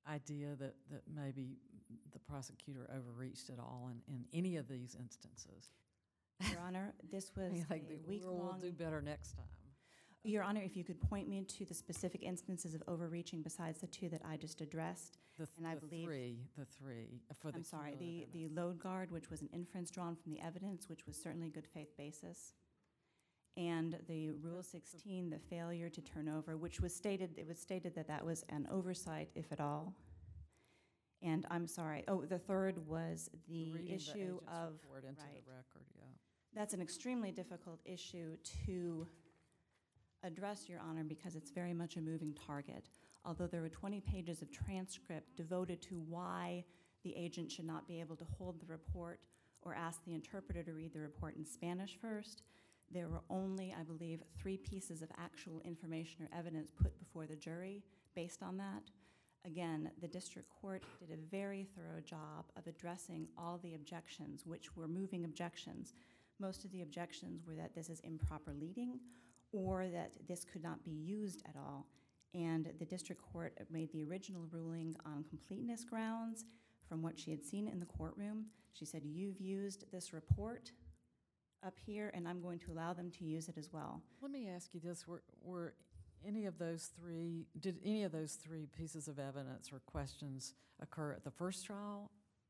idea that maybe the prosecutor overreached at all in any of these instances? Your Honor, this was I think a we'll week-long. do better next time. Your Honor, if you could point me to the specific instances of overreaching besides the two that I just addressed. And I believe- The three, for the I'm sorry, cumulative the load guard, which was an inference drawn from the evidence, which was certainly a good faith basis. And the Rule 16, the failure to turn over, which was stated, it was stated that that was an oversight, if at all. And I'm sorry, the third was the reading issue agent's of, report into right. the record, yeah. That's an extremely difficult issue to address, Your Honor, because it's very much a moving target. Although there were 20 pages of transcript devoted to why the agent should not be able to hold the report or ask the interpreter to read the report in Spanish first, there were only, I believe, 3 pieces of actual information or evidence put before the jury based on that. Again, the district court did a very thorough job of addressing all the objections, which were moving objections. Most of the objections were that this is improper leading or that this could not be used at all. And the district court made the original ruling on completeness grounds from what she had seen in the courtroom. She said, you've used this report up here, and I'm going to allow them to use it as well. Let me ask you this, were any of those three, did any of those 3 pieces of evidence or questions occur at the first trial?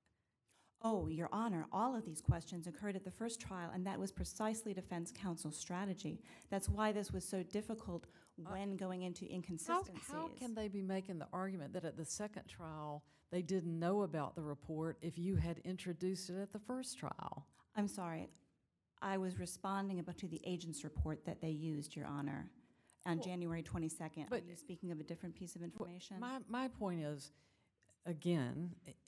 Oh, Your Honor, all of these questions occurred at the first trial, and that was precisely defense counsel's strategy. That's why this was so difficult when going into inconsistencies. How can they be making the argument that at the second trial they didn't know about the report if you had introduced it at the first trial? I'm sorry. I was responding about to the agent's report that they used, Your Honor, on January 22nd. Are but- you speaking of a different piece of information? My point is, again,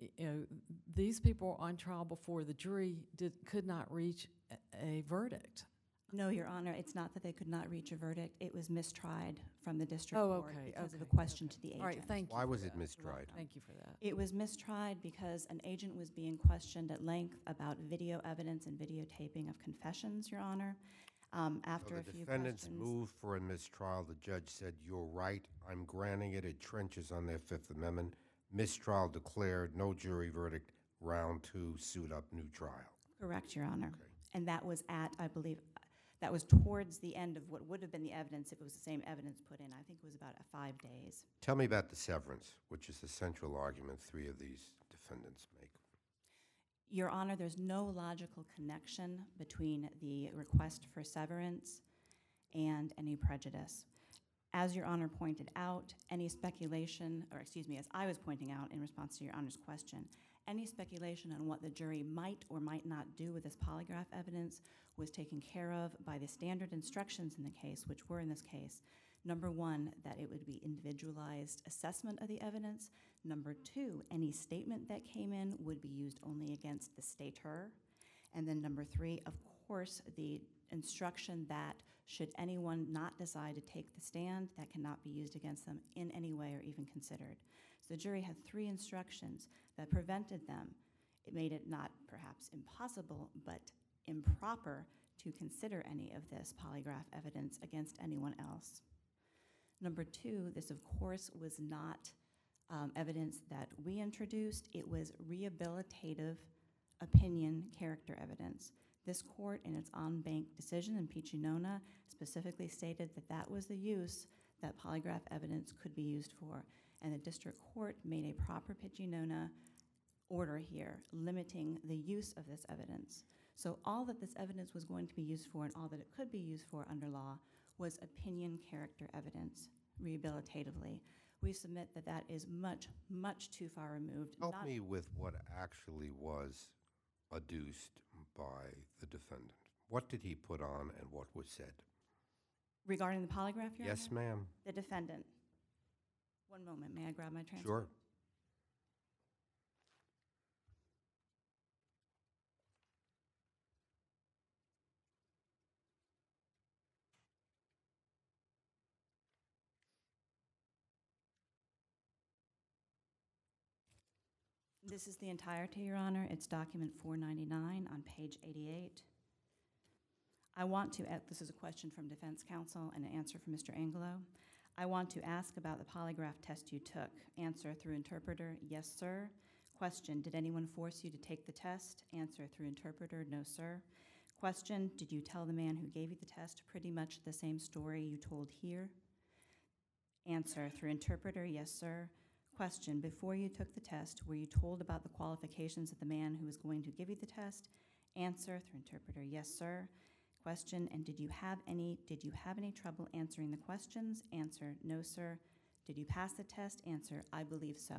these people on trial before the jury could not reach a verdict. No, Your Honor, it's not that they could not reach a verdict. It was mistried from the district Oh, court okay, because of a okay, question okay. to the agent. All right, thank you. Why for was it that. mistried? Thank you for that. It was mistried because an agent was being questioned at length about video evidence and videotaping of confessions, Your Honor. After So a the few defendants questions. moved for a mistrial. The judge said, you're right, I'm granting it. It trenches on their Fifth Amendment. Mistrial declared, no jury verdict, round 2, suit up, new trial. Correct, Your Honor. Okay. And that was at, I believe, that was towards the end of what would have been the evidence if it was the same evidence put in. I think it was about 5 days. Tell me about the severance, which is the central argument 3 of these defendants make. Your Honor, there's no logical connection between the request for severance and any prejudice. As Your Honor pointed out, any speculation, or excuse me, as I was pointing out in response to Your Honor's question, any speculation on what the jury might or might not do with this polygraph evidence was taken care of by the standard instructions in the case, which were in this case. Number 1, that it would be individualized assessment of the evidence. Number 2, any statement that came in would be used only against the stater. And then number 3, of course, the instruction that should anyone not decide to take the stand, that cannot be used against them in any way or even considered. So the jury had 3 instructions that prevented them. It made it not perhaps impossible, but improper to consider any of this polygraph evidence against anyone else. Number 2, this of course was not evidence that we introduced. It was rehabilitative opinion character evidence. This court, in its en banc decision in Piccinona, specifically stated that that was the use that polygraph evidence could be used for. And the district court made a proper Piccinona order here, limiting the use of this evidence. So all that this evidence was going to be used for and all that it could be used for under law was opinion character evidence, rehabilitatively. We submit that that is much, much too far removed. Help me with what actually was adduced by the defendant. What did he put on and what was said? Regarding the polygraph, Your Yes, Honor? ma'am. The defendant. One moment, may I grab my transcript? Sure. This is the entirety, Your Honor. It's document 499 on page 88. I want to, this is a question from defense counsel and an answer from Mr. Angelo. I want to ask about the polygraph test you took. Answer through interpreter, yes, sir. Question, did anyone force you to take the test? Answer through interpreter, no, sir. Question, did you tell the man who gave you the test pretty much the same story you told here? Answer through interpreter, yes, sir. Question, before you took the test, were you told about the qualifications of the man who was going to give you the test? Answer through interpreter, yes, sir. Question, and did you have any trouble answering the questions? Answer, no, sir. Did you pass the test? Answer, I believe so.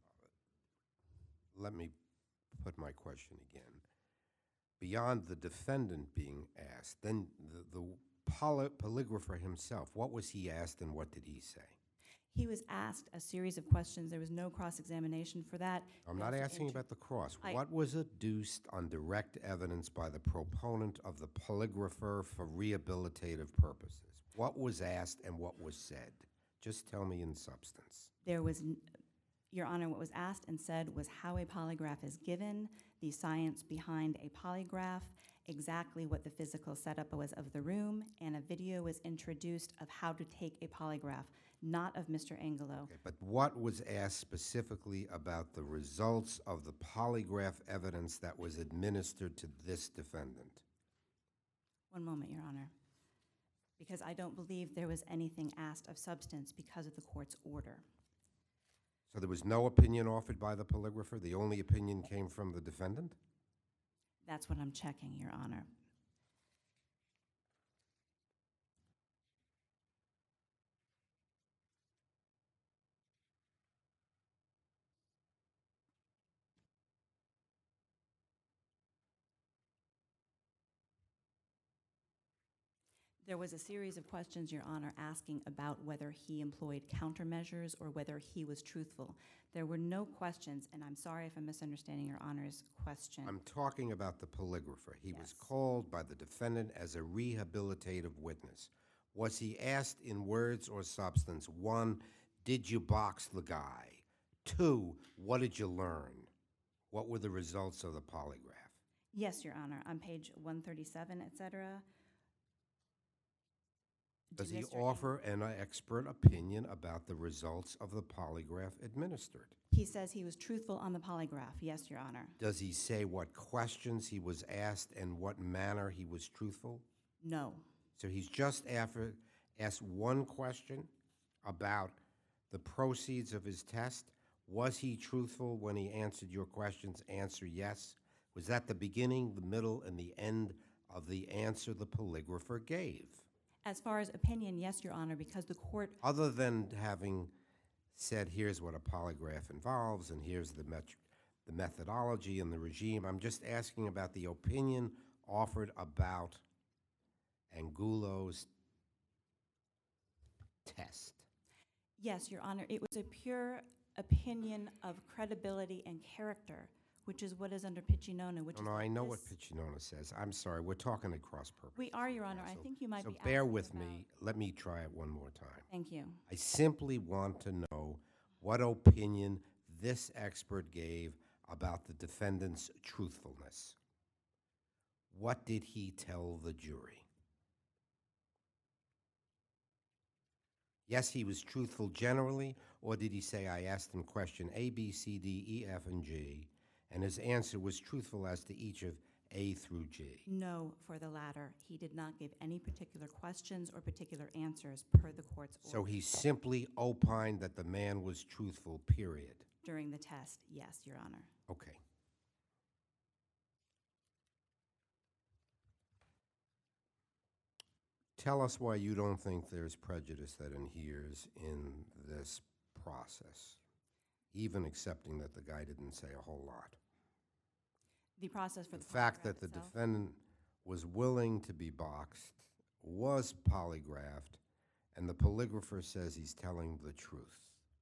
Let me put my question again. Beyond the defendant being asked, then the polygrapher himself, what was he asked and what did he say? He was asked a series of questions. There was no cross-examination for that. I'm not asking about the cross. What was adduced on direct evidence by the proponent of the polygrapher for rehabilitative purposes? What was asked and what was said? Just tell me in substance. There was, Your Honor, what was asked and said was how a polygraph is given, the science behind a polygraph, exactly what the physical setup was of the room, and a video was introduced of how to take a polygraph, not of Mr. Angelo. Okay, but what was asked specifically about the results of the polygraph evidence that was administered to this defendant? One moment, Your Honor. Because I don't believe there was anything asked of substance because of the court's order. So there was no opinion offered by the polygrapher? The only opinion came from the defendant? That's what I'm checking, Your Honor. There was a series of questions, Your Honor, asking about whether he employed countermeasures or whether he was truthful. There were no questions, and I'm sorry if I'm misunderstanding Your Honor's question. I'm talking about the polygrapher. He was Yes. called by the defendant as a rehabilitative witness. Was he asked in words or substance, 1, did you box the guy? 2, what did you learn? What were the results of the polygraph? Yes, Your Honor, on page 137, et cetera. Does he Mr. offer an expert opinion about the results of the polygraph administered? He says he was truthful on the polygraph. Yes, Your Honor. Does he say what questions he was asked and what manner he was truthful? No. So he's just asked one question about the proceeds of his test. Was he truthful when he answered your questions? Answer, yes. Was that the beginning, the middle, and the end of the answer the polygrapher gave? As far as opinion, yes, Your Honor, because the court, Other than having said, here's what a polygraph involves, and here's the methodology and the regime, I'm just asking about the opinion offered about Angulo's test. yes, Your Honor, it was a pure opinion of credibility and character, which is what is under Piccinino, which is No, I know what this- Piccinino says. I'm sorry, we're talking at cross purposes. We are, Your Honor. I So- think you might So be bear asking with about- me. Let me try it one more time. Thank you. I simply want to know what opinion this expert gave about the defendant's truthfulness. What did he tell the jury? Yes, he was truthful generally, or did he say, I asked him question A, B, C, D, E, F, and G, and his answer was truthful as to each of A through G? No, for the latter. He did not give any particular questions or particular answers per the court's order. So he simply opined that the man was truthful, period. During the test, yes, Your Honor. Okay. Tell us why you don't think there's prejudice that inheres in this process, even accepting that the guy didn't say a whole lot. The process for The the fact polygraph that the itself? defendant was willing to be boxed, was polygraphed, and the polygrapher says he's telling the truth.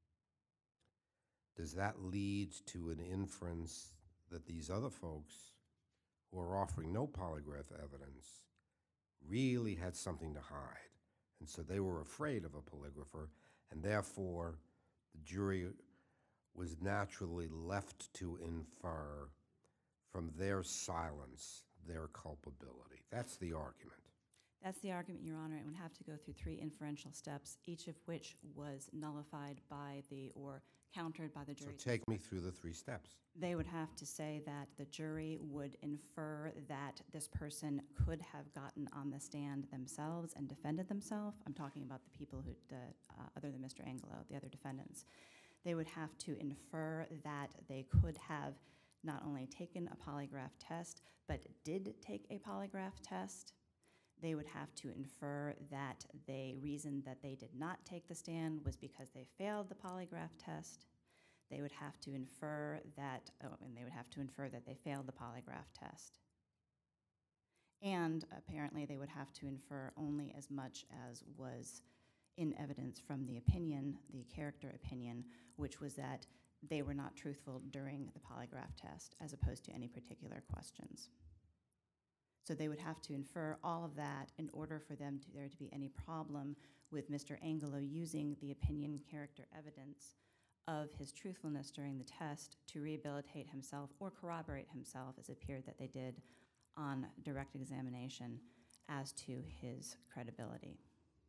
Does that lead to an inference that these other folks who are offering no polygraph evidence really had something to hide? And so they were afraid of a polygrapher, and therefore the jury was naturally left to infer from their silence their culpability. That's the argument. That's the argument, Your Honor. It would have to go through 3 inferential steps, each of which was nullified by or countered by the So jury. take me through the 3 steps. They would have to say that the jury would infer that this person could have gotten on the stand themselves and defended themselves. I'm talking about the people who, other than Mr. Angelo, the other defendants. They would have to infer that they could have not only taken a polygraph test, but did take a polygraph test. They would have to infer that the reason that they did not take the stand was because they failed the polygraph test. They would have to infer that, they failed the polygraph test. And apparently they would have to infer only as much as was in evidence from the opinion, the character opinion, which was that they were not truthful during the polygraph test as opposed to any particular questions. So they would have to infer all of that in order for there to be any problem with Mr. Angelo using the opinion character evidence of his truthfulness during the test to rehabilitate himself or corroborate himself, as it appeared that they did on direct examination, as to his credibility.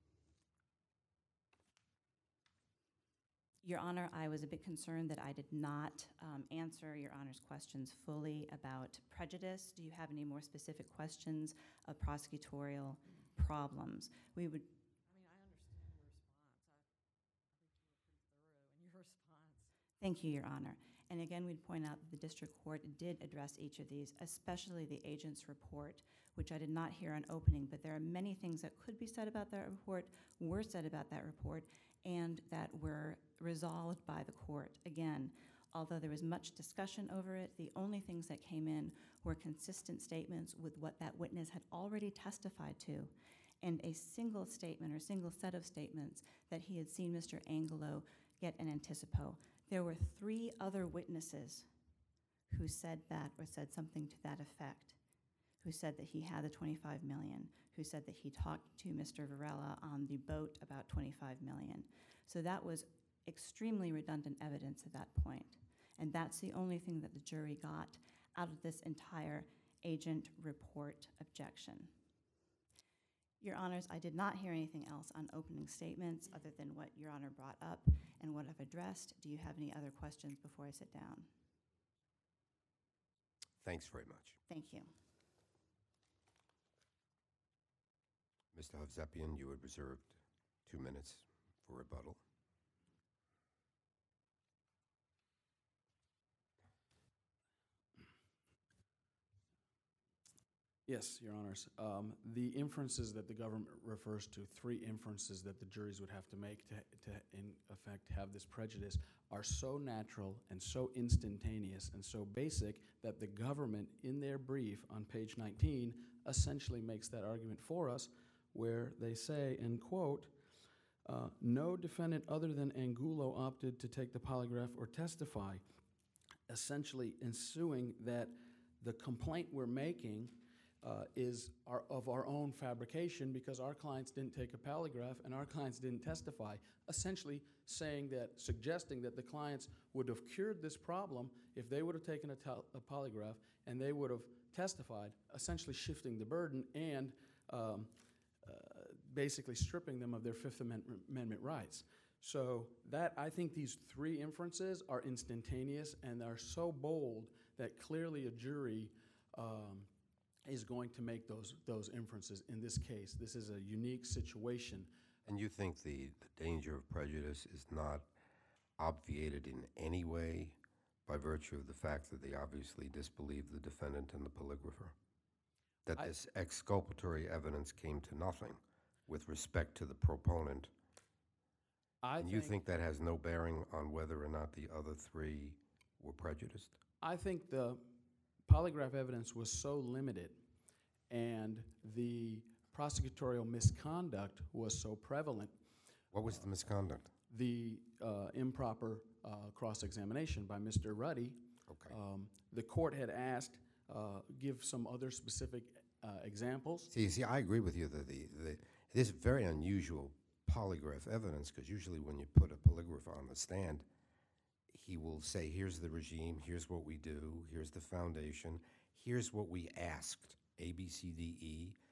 Your Honor, I was a bit concerned that I did not answer Your Honor's questions fully about prejudice. Do you have any more specific questions of prosecutorial problems? We would. I understand your response. I think you were pretty thorough in your response. Thank you, Your Honor. And again, we'd point out that the district court did address each of these, especially the agent's report, which I did not hear on opening, but there are many things that could be said about that report, were said about that report, and that were resolved by the court. Again, although there was much discussion over it, the only things that came in were consistent statements with what that witness had already testified to, and a single statement or single set of statements that he had seen Mr. Angelo get an anticipo. There were 3 other witnesses who said that or said something to that effect, who said that he had the $25 million, who said that he talked to Mr. Varela on the boat about $25 million. So that was extremely redundant evidence at that point. And that's the only thing that the jury got out of this entire agent report objection. Your Honors, I did not hear anything else on opening statements other than what Your Honor brought up and what I've addressed. Do you have any other questions before I sit down? Thanks very much. Thank you. Mr. Hovsepian, you had reserved 2 minutes for rebuttal. Yes, Your Honors. The inferences that the government refers to, 3 inferences that the juries would have to make to in effect, have this prejudice, are so natural and so instantaneous and so basic that the government, in their brief on page 19, essentially makes that argument for us, where they say, and quote, no defendant other than Angulo opted to take the polygraph or testify, essentially ensuing that the complaint we're making is of our own fabrication because our clients didn't take a polygraph and our clients didn't testify, essentially suggesting that the clients would have cured this problem if they would have taken a polygraph and they would have testified, essentially shifting the burden and basically stripping them of their Fifth Amendment rights. So that, I think these 3 inferences are instantaneous and are so bold that clearly a jury is going to make those inferences in this case. This is a unique situation. And you think the danger of prejudice is not obviated in any way by virtue of the fact that they obviously disbelieved the defendant and the polygrapher? That this exculpatory evidence came to nothing with respect to the proponent? And you think that has no bearing on whether or not the other 3 were prejudiced? I think the polygraph evidence was so limited and the prosecutorial misconduct was so prevalent. What was the misconduct? The improper cross-examination by Mr. Ruddy. Okay. The court had asked, give some other specific examples. See, I agree with you that this is very unusual polygraph evidence, because usually when you put a polygrapher on the stand, he will say, here's the regime, here's what we do, here's the foundation, here's what we asked, A, B, C, D, E,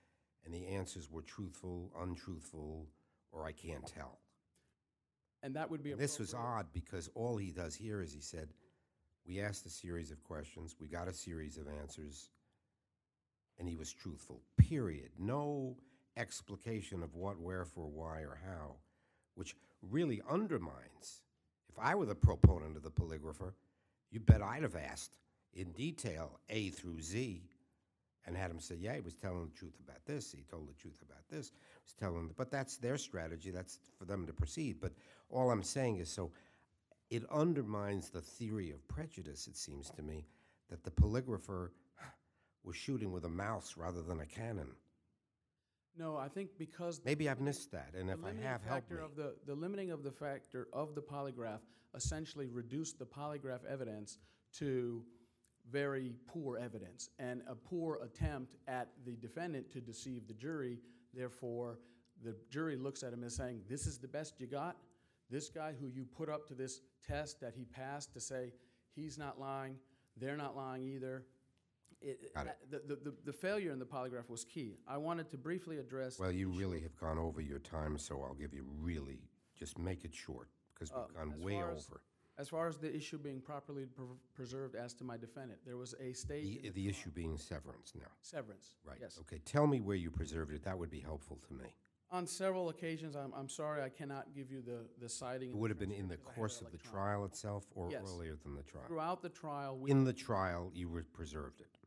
and the answers were truthful, untruthful, or I can't tell. And that would be And this was appropriate. odd because all he does here is he said, we asked a series of questions, we got a series of answers, and he was truthful, period. No explication of what, wherefore, why, or how, which really undermines. If I were the proponent of the polygrapher, you bet I'd have asked in detail A through Z and had him say, yeah, he was telling the truth about this, he told the truth about this, he was telling, but that's their strategy, that's for them to proceed. But all I'm saying is, so it undermines the theory of prejudice, it seems to me, that the polygrapher was shooting with a mouse rather than a cannon. No, I think because. Maybe I've missed that, and the if I limiting have, help me. factor of the limiting of the factor of the polygraph essentially reduced the polygraph evidence to very poor evidence and a poor attempt at the defendant to deceive the jury. Therefore, the jury looks at him as saying, this is the best you got? This guy who you put up to this test that he passed to say he's not lying, they're not lying either. Got it. The failure in the polygraph was key. I wanted to briefly address. Well, you really have gone over your time, so I'll give you really, just make it short, because we've gone as way far as- over. As far as the issue being properly preserved as to my defendant, there was a stage in The trial. issue being severance now. Severance. Right. Yes. Okay, tell me where you preserved it. That would be helpful to me. On several occasions, I'm sorry I cannot give you the citing. It and would have been in the transcript because I had course it of the electronic. trial itself or Yes. earlier than the trial? Throughout the trial, In the trial, you preserved it.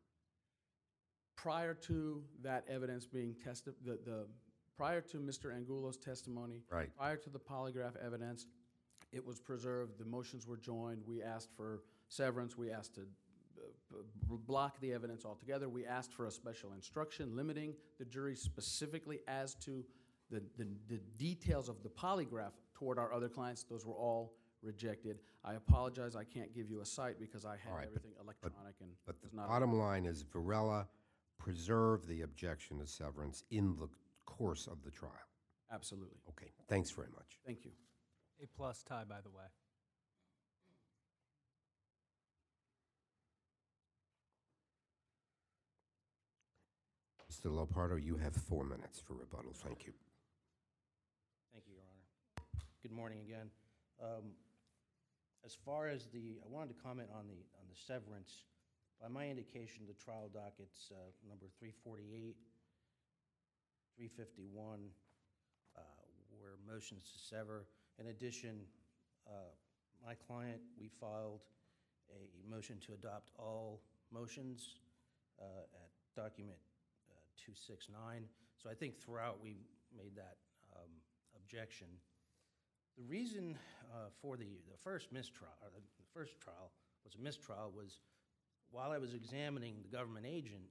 prior to that evidence being tested, prior to Mr. Angulo's testimony, Right. prior to the polygraph evidence, it was preserved, the motions were joined, we asked for severance, we asked to block the evidence altogether, we asked for a special instruction limiting the jury specifically as to the details of the polygraph toward our other clients. Those were all rejected. I apologize, I can't give you a cite because I All had right, everything electronic and But the was not. bottom line is Varela preserved the objection to severance in the course of the trial. Absolutely. Okay, thanks very much. Thank you. A+ tie, by the way. Mr. Lopardo, you have 4 minutes for rebuttal. Thank you. Thank you, Your Honor. Good morning again. As far as I wanted to comment on the severance. By my indication, the trial dockets number 348, 351 were motions to sever. In addition, my client, we filed a motion to adopt all motions at document 269. So I think throughout we made that objection. The reason for the first mistrial, or the first trial was a mistrial, was while I was examining the government agent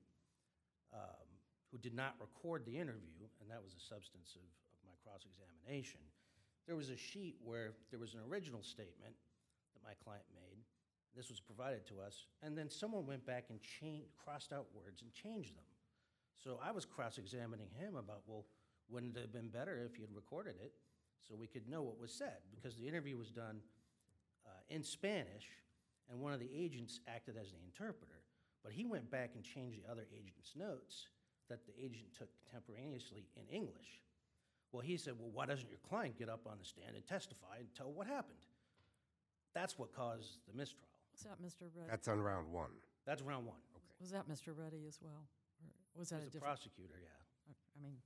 who did not record the interview, and that was the substance of my cross-examination, there was a sheet where there was an original statement that my client made. This was provided to us, and then someone went back and crossed out words and changed them. So I was cross-examining him about, well, wouldn't it have been better if he had recorded it so we could know what was said? Because the interview was done in Spanish, and one of the agents acted as the interpreter. But he went back and changed the other agent's notes that the agent took contemporaneously in English. Well, he said, well, why doesn't your client get up on the stand and testify and tell what happened? That's what caused the mistrial. Was that Mr. Ruddy? That's on round one. That's round one. Was that Mr. Ruddy as well? Or was that As a a different? prosecutor, yeah. I mean,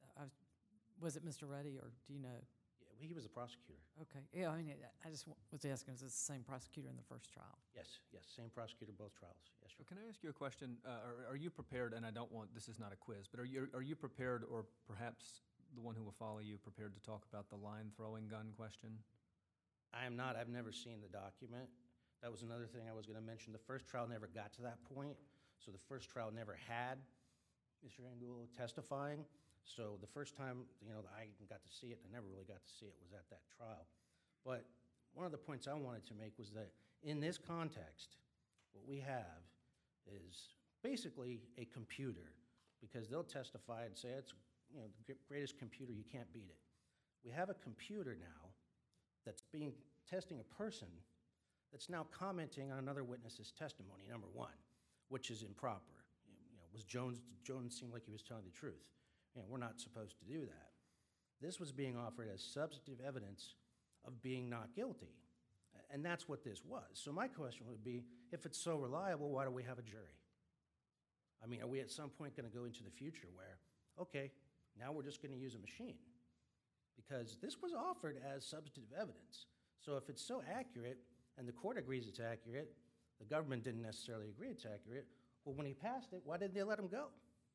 was it Mr. Ruddy, or do you know? Yeah, he was a prosecutor. Okay, yeah, I mean, I just was asking, is it the same prosecutor in the first trial? Yes, same prosecutor, both trials. Yes, So sir. can I ask you a question? Are you prepared, and I don't want, this is not a quiz, but are you prepared, or perhaps the one who will follow you, prepared to talk about the line-throwing gun question? I am not. I've never seen the document. That was another thing I was going to mention. The first trial never got to that point, so the first trial never had Mr. Angulo testifying. So the first time, that I got to see it, I never really got to see it, was at that trial. But one of the points I wanted to make was that in this context, what we have is basically a computer, because they'll testify and say it's the greatest computer, you can't beat it. We have a computer now that's testing a person that's now commenting on another witness's testimony, number one, which is improper. Did Jones seem like he was telling the truth? And we're not supposed to do that. This was being offered as substantive evidence of being not guilty. And that's what this was. So my question would be, if it's so reliable, why do we have a jury? I mean, are we at some point going to go into the future where, okay, now we're just going to use a machine? Because this was offered as substantive evidence. So if it's so accurate, and the court agrees it's accurate, the government didn't necessarily agree it's accurate, well, when he passed it, why didn't they let him go?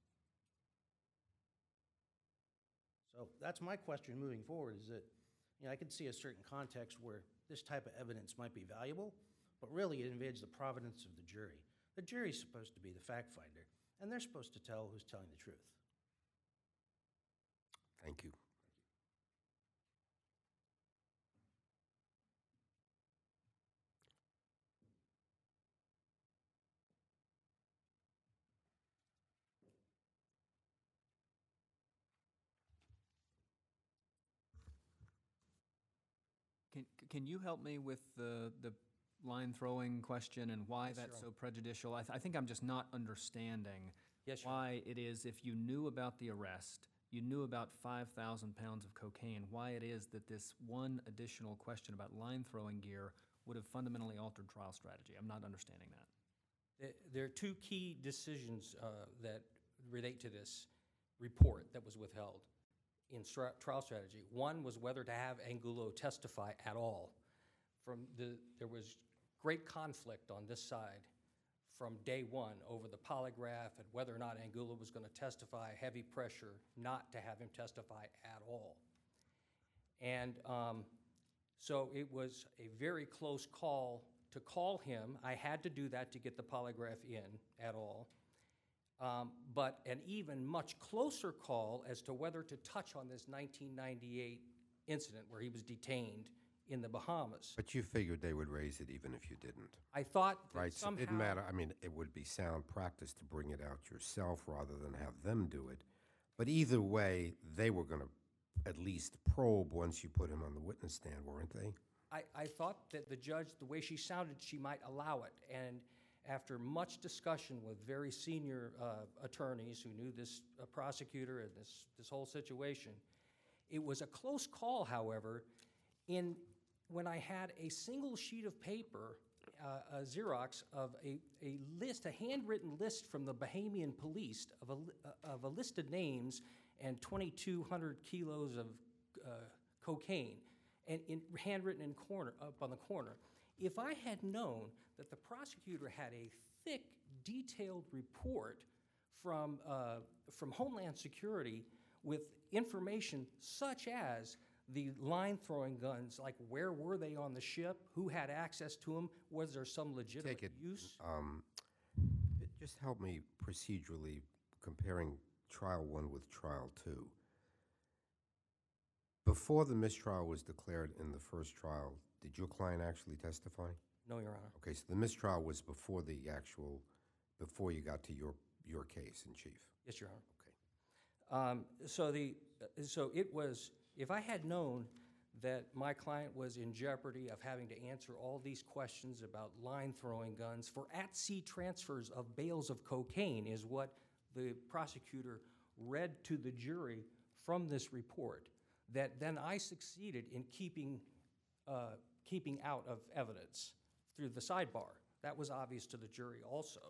So that's my question moving forward, is that, I can see a certain context where this type of evidence might be valuable, but really it invades the providence of the jury. The jury's supposed to be the fact finder, and they're supposed to tell who's telling the truth. Thank you. Can you help me with the line throwing question and why Yes, that's Your so prejudicial? I think I'm just not understanding Yes, Your Honor. why it is, if you knew about the arrest, you knew about 5,000 pounds of cocaine, why it is that this one additional question about line throwing gear would have fundamentally altered trial strategy. I'm not understanding that. There are two key decisions that relate to this report that was withheld in trial strategy. One was whether to have Angulo testify at all. There was great conflict on this side from day one over the polygraph and whether or not Angulo was going to testify, heavy pressure not to have him testify at all. And so it was a very close call to call him. I had to do that to get the polygraph in at all. But an even much closer call as to whether to touch on this 1998 incident where he was detained in the Bahamas. But you figured they would raise it even if you didn't. I thought that Right, so somehow... it didn't matter. I mean, it would be sound practice to bring it out yourself rather than have them do it. But either way, they were going to at least probe once you put him on the witness stand, weren't they? I thought that the judge, the way she sounded, she might allow it. And after much discussion with very senior attorneys who knew this prosecutor and this whole situation, it was a close call, however, when I had a single sheet of paper, a Xerox of a list, a handwritten list from the Bahamian police of a list of names and 2,200 kilos of cocaine, and handwritten up on the corner. If I had known that the prosecutor had a thick, detailed report from Homeland Security with information such as the line-throwing guns, like where were they on the ship, who had access to them, was there some legitimate use? Just help me procedurally comparing trial 1 with trial 2. Before the mistrial was declared in the first trial, did your client actually testify? No, Your Honor. Okay, so the mistrial was before before you got to your case in chief. Yes, Your Honor. Okay. So it was, if I had known that my client was in jeopardy of having to answer all these questions about line-throwing guns for at-sea transfers of bales of cocaine is what the prosecutor read to the jury from this report, that then I succeeded in keeping out of evidence through the sidebar. That was obvious to the jury also.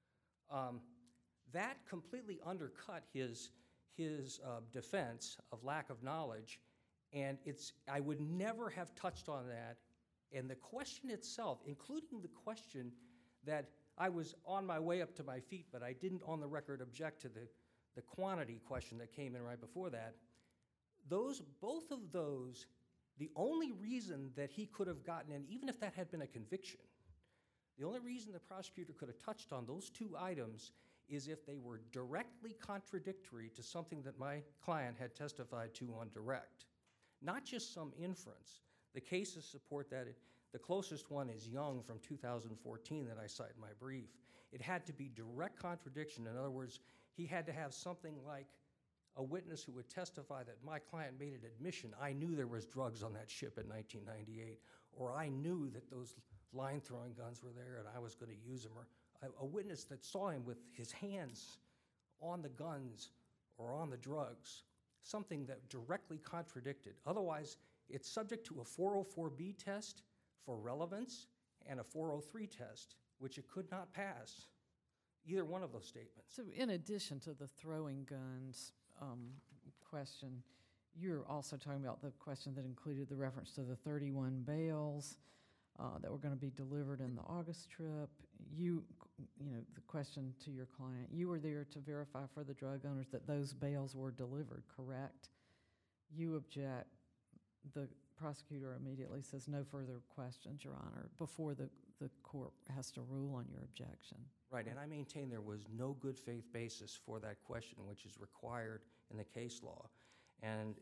That completely undercut his defense of lack of knowledge, and I would never have touched on that. And the question itself, including the question that I was on my way up to my feet, but I didn't on the record object to the quantity question that came in right before that, both of those, the only reason that he could have gotten in, even if that had been a conviction, the only reason the prosecutor could have touched on those two items is if they were directly contradictory to something that my client had testified to on direct. Not just some inference. The cases support that. The closest one is Young from 2014 that I cite in my brief. It had to be direct contradiction. In other words, he had to have something like a witness who would testify that my client made an admission, I knew there was drugs on that ship in 1998, or I knew that those line-throwing guns were there and I was going to use them, or a witness that saw him with his hands on the guns or on the drugs, something that directly contradicted. Otherwise, it's subject to a 404B test for relevance and a 403 test, which it could not pass, either one of those statements. So in addition to the throwing guns question, you're also talking about the question that included the reference to the 31 bales that were going to be delivered in the August trip. You know, the question to your client, you were there to verify for the drug owners that those bales were delivered, correct? You object. The prosecutor immediately says, no further questions, Your Honor, before the court has to rule on your objection. Right, and I maintain there was no good faith basis for that question, which is required in the case law. And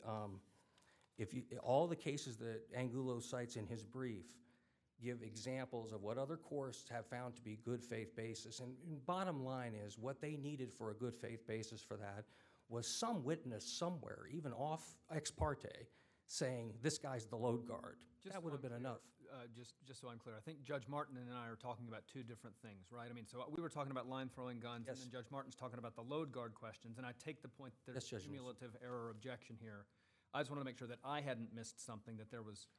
all the cases that Angulo cites in his brief give examples of what other courts have found to be good faith basis. And bottom line is, what they needed for a good faith basis for that was some witness somewhere, even off ex parte, saying, this guy's the load guard. That would have been enough. Just so I'm clear, I think Judge Martin and I are talking about two different things, right? I mean, so we were talking about line-throwing guns, and Yes. then Judge Martin's talking about the load guard questions, and I take the point that there's Yes, Judge Wilson. cumulative error objection here. I just want to make sure that I hadn't missed something, that there was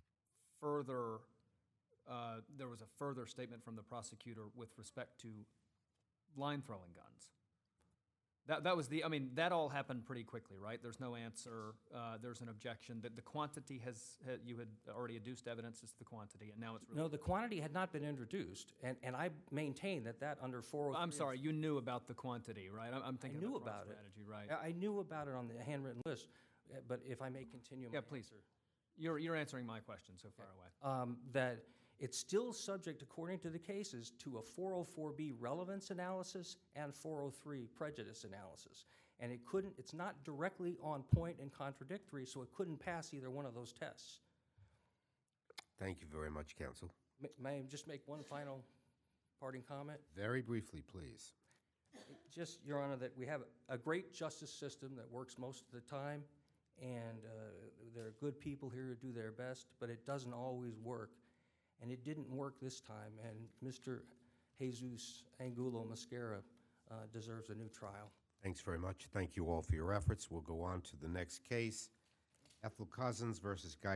a further statement from the prosecutor with respect to line-throwing guns. That was I mean, that all happened pretty quickly, right? There's no answer, there's an objection, that the quantity you had already adduced evidence as to the quantity, and now it's really... No, the quantity had not been introduced, and I maintain that under 403... I'm sorry, you knew about the quantity, right? I'm thinking knew about fraud about it. strategy, right? I knew about it on the handwritten list, but if I may continue my Yeah, please. answer. You're answering my question so far away. That it's still subject, according to the cases, to a 404B relevance analysis and 403 prejudice analysis. And it's not directly on point and contradictory, so it couldn't pass either one of those tests. Thank you very much, counsel. May I just make one final parting comment? Very briefly, please. Just, Your Honor, that we have a great justice system that works most of the time, and there are good people here who do their best, but it doesn't always work. And it didn't work this time, and Mr. Jesus Angulo Mosquera deserves a new trial. Thanks very much. Thank you all for your efforts. We'll go on to the next case, Ethel Cousins versus Guy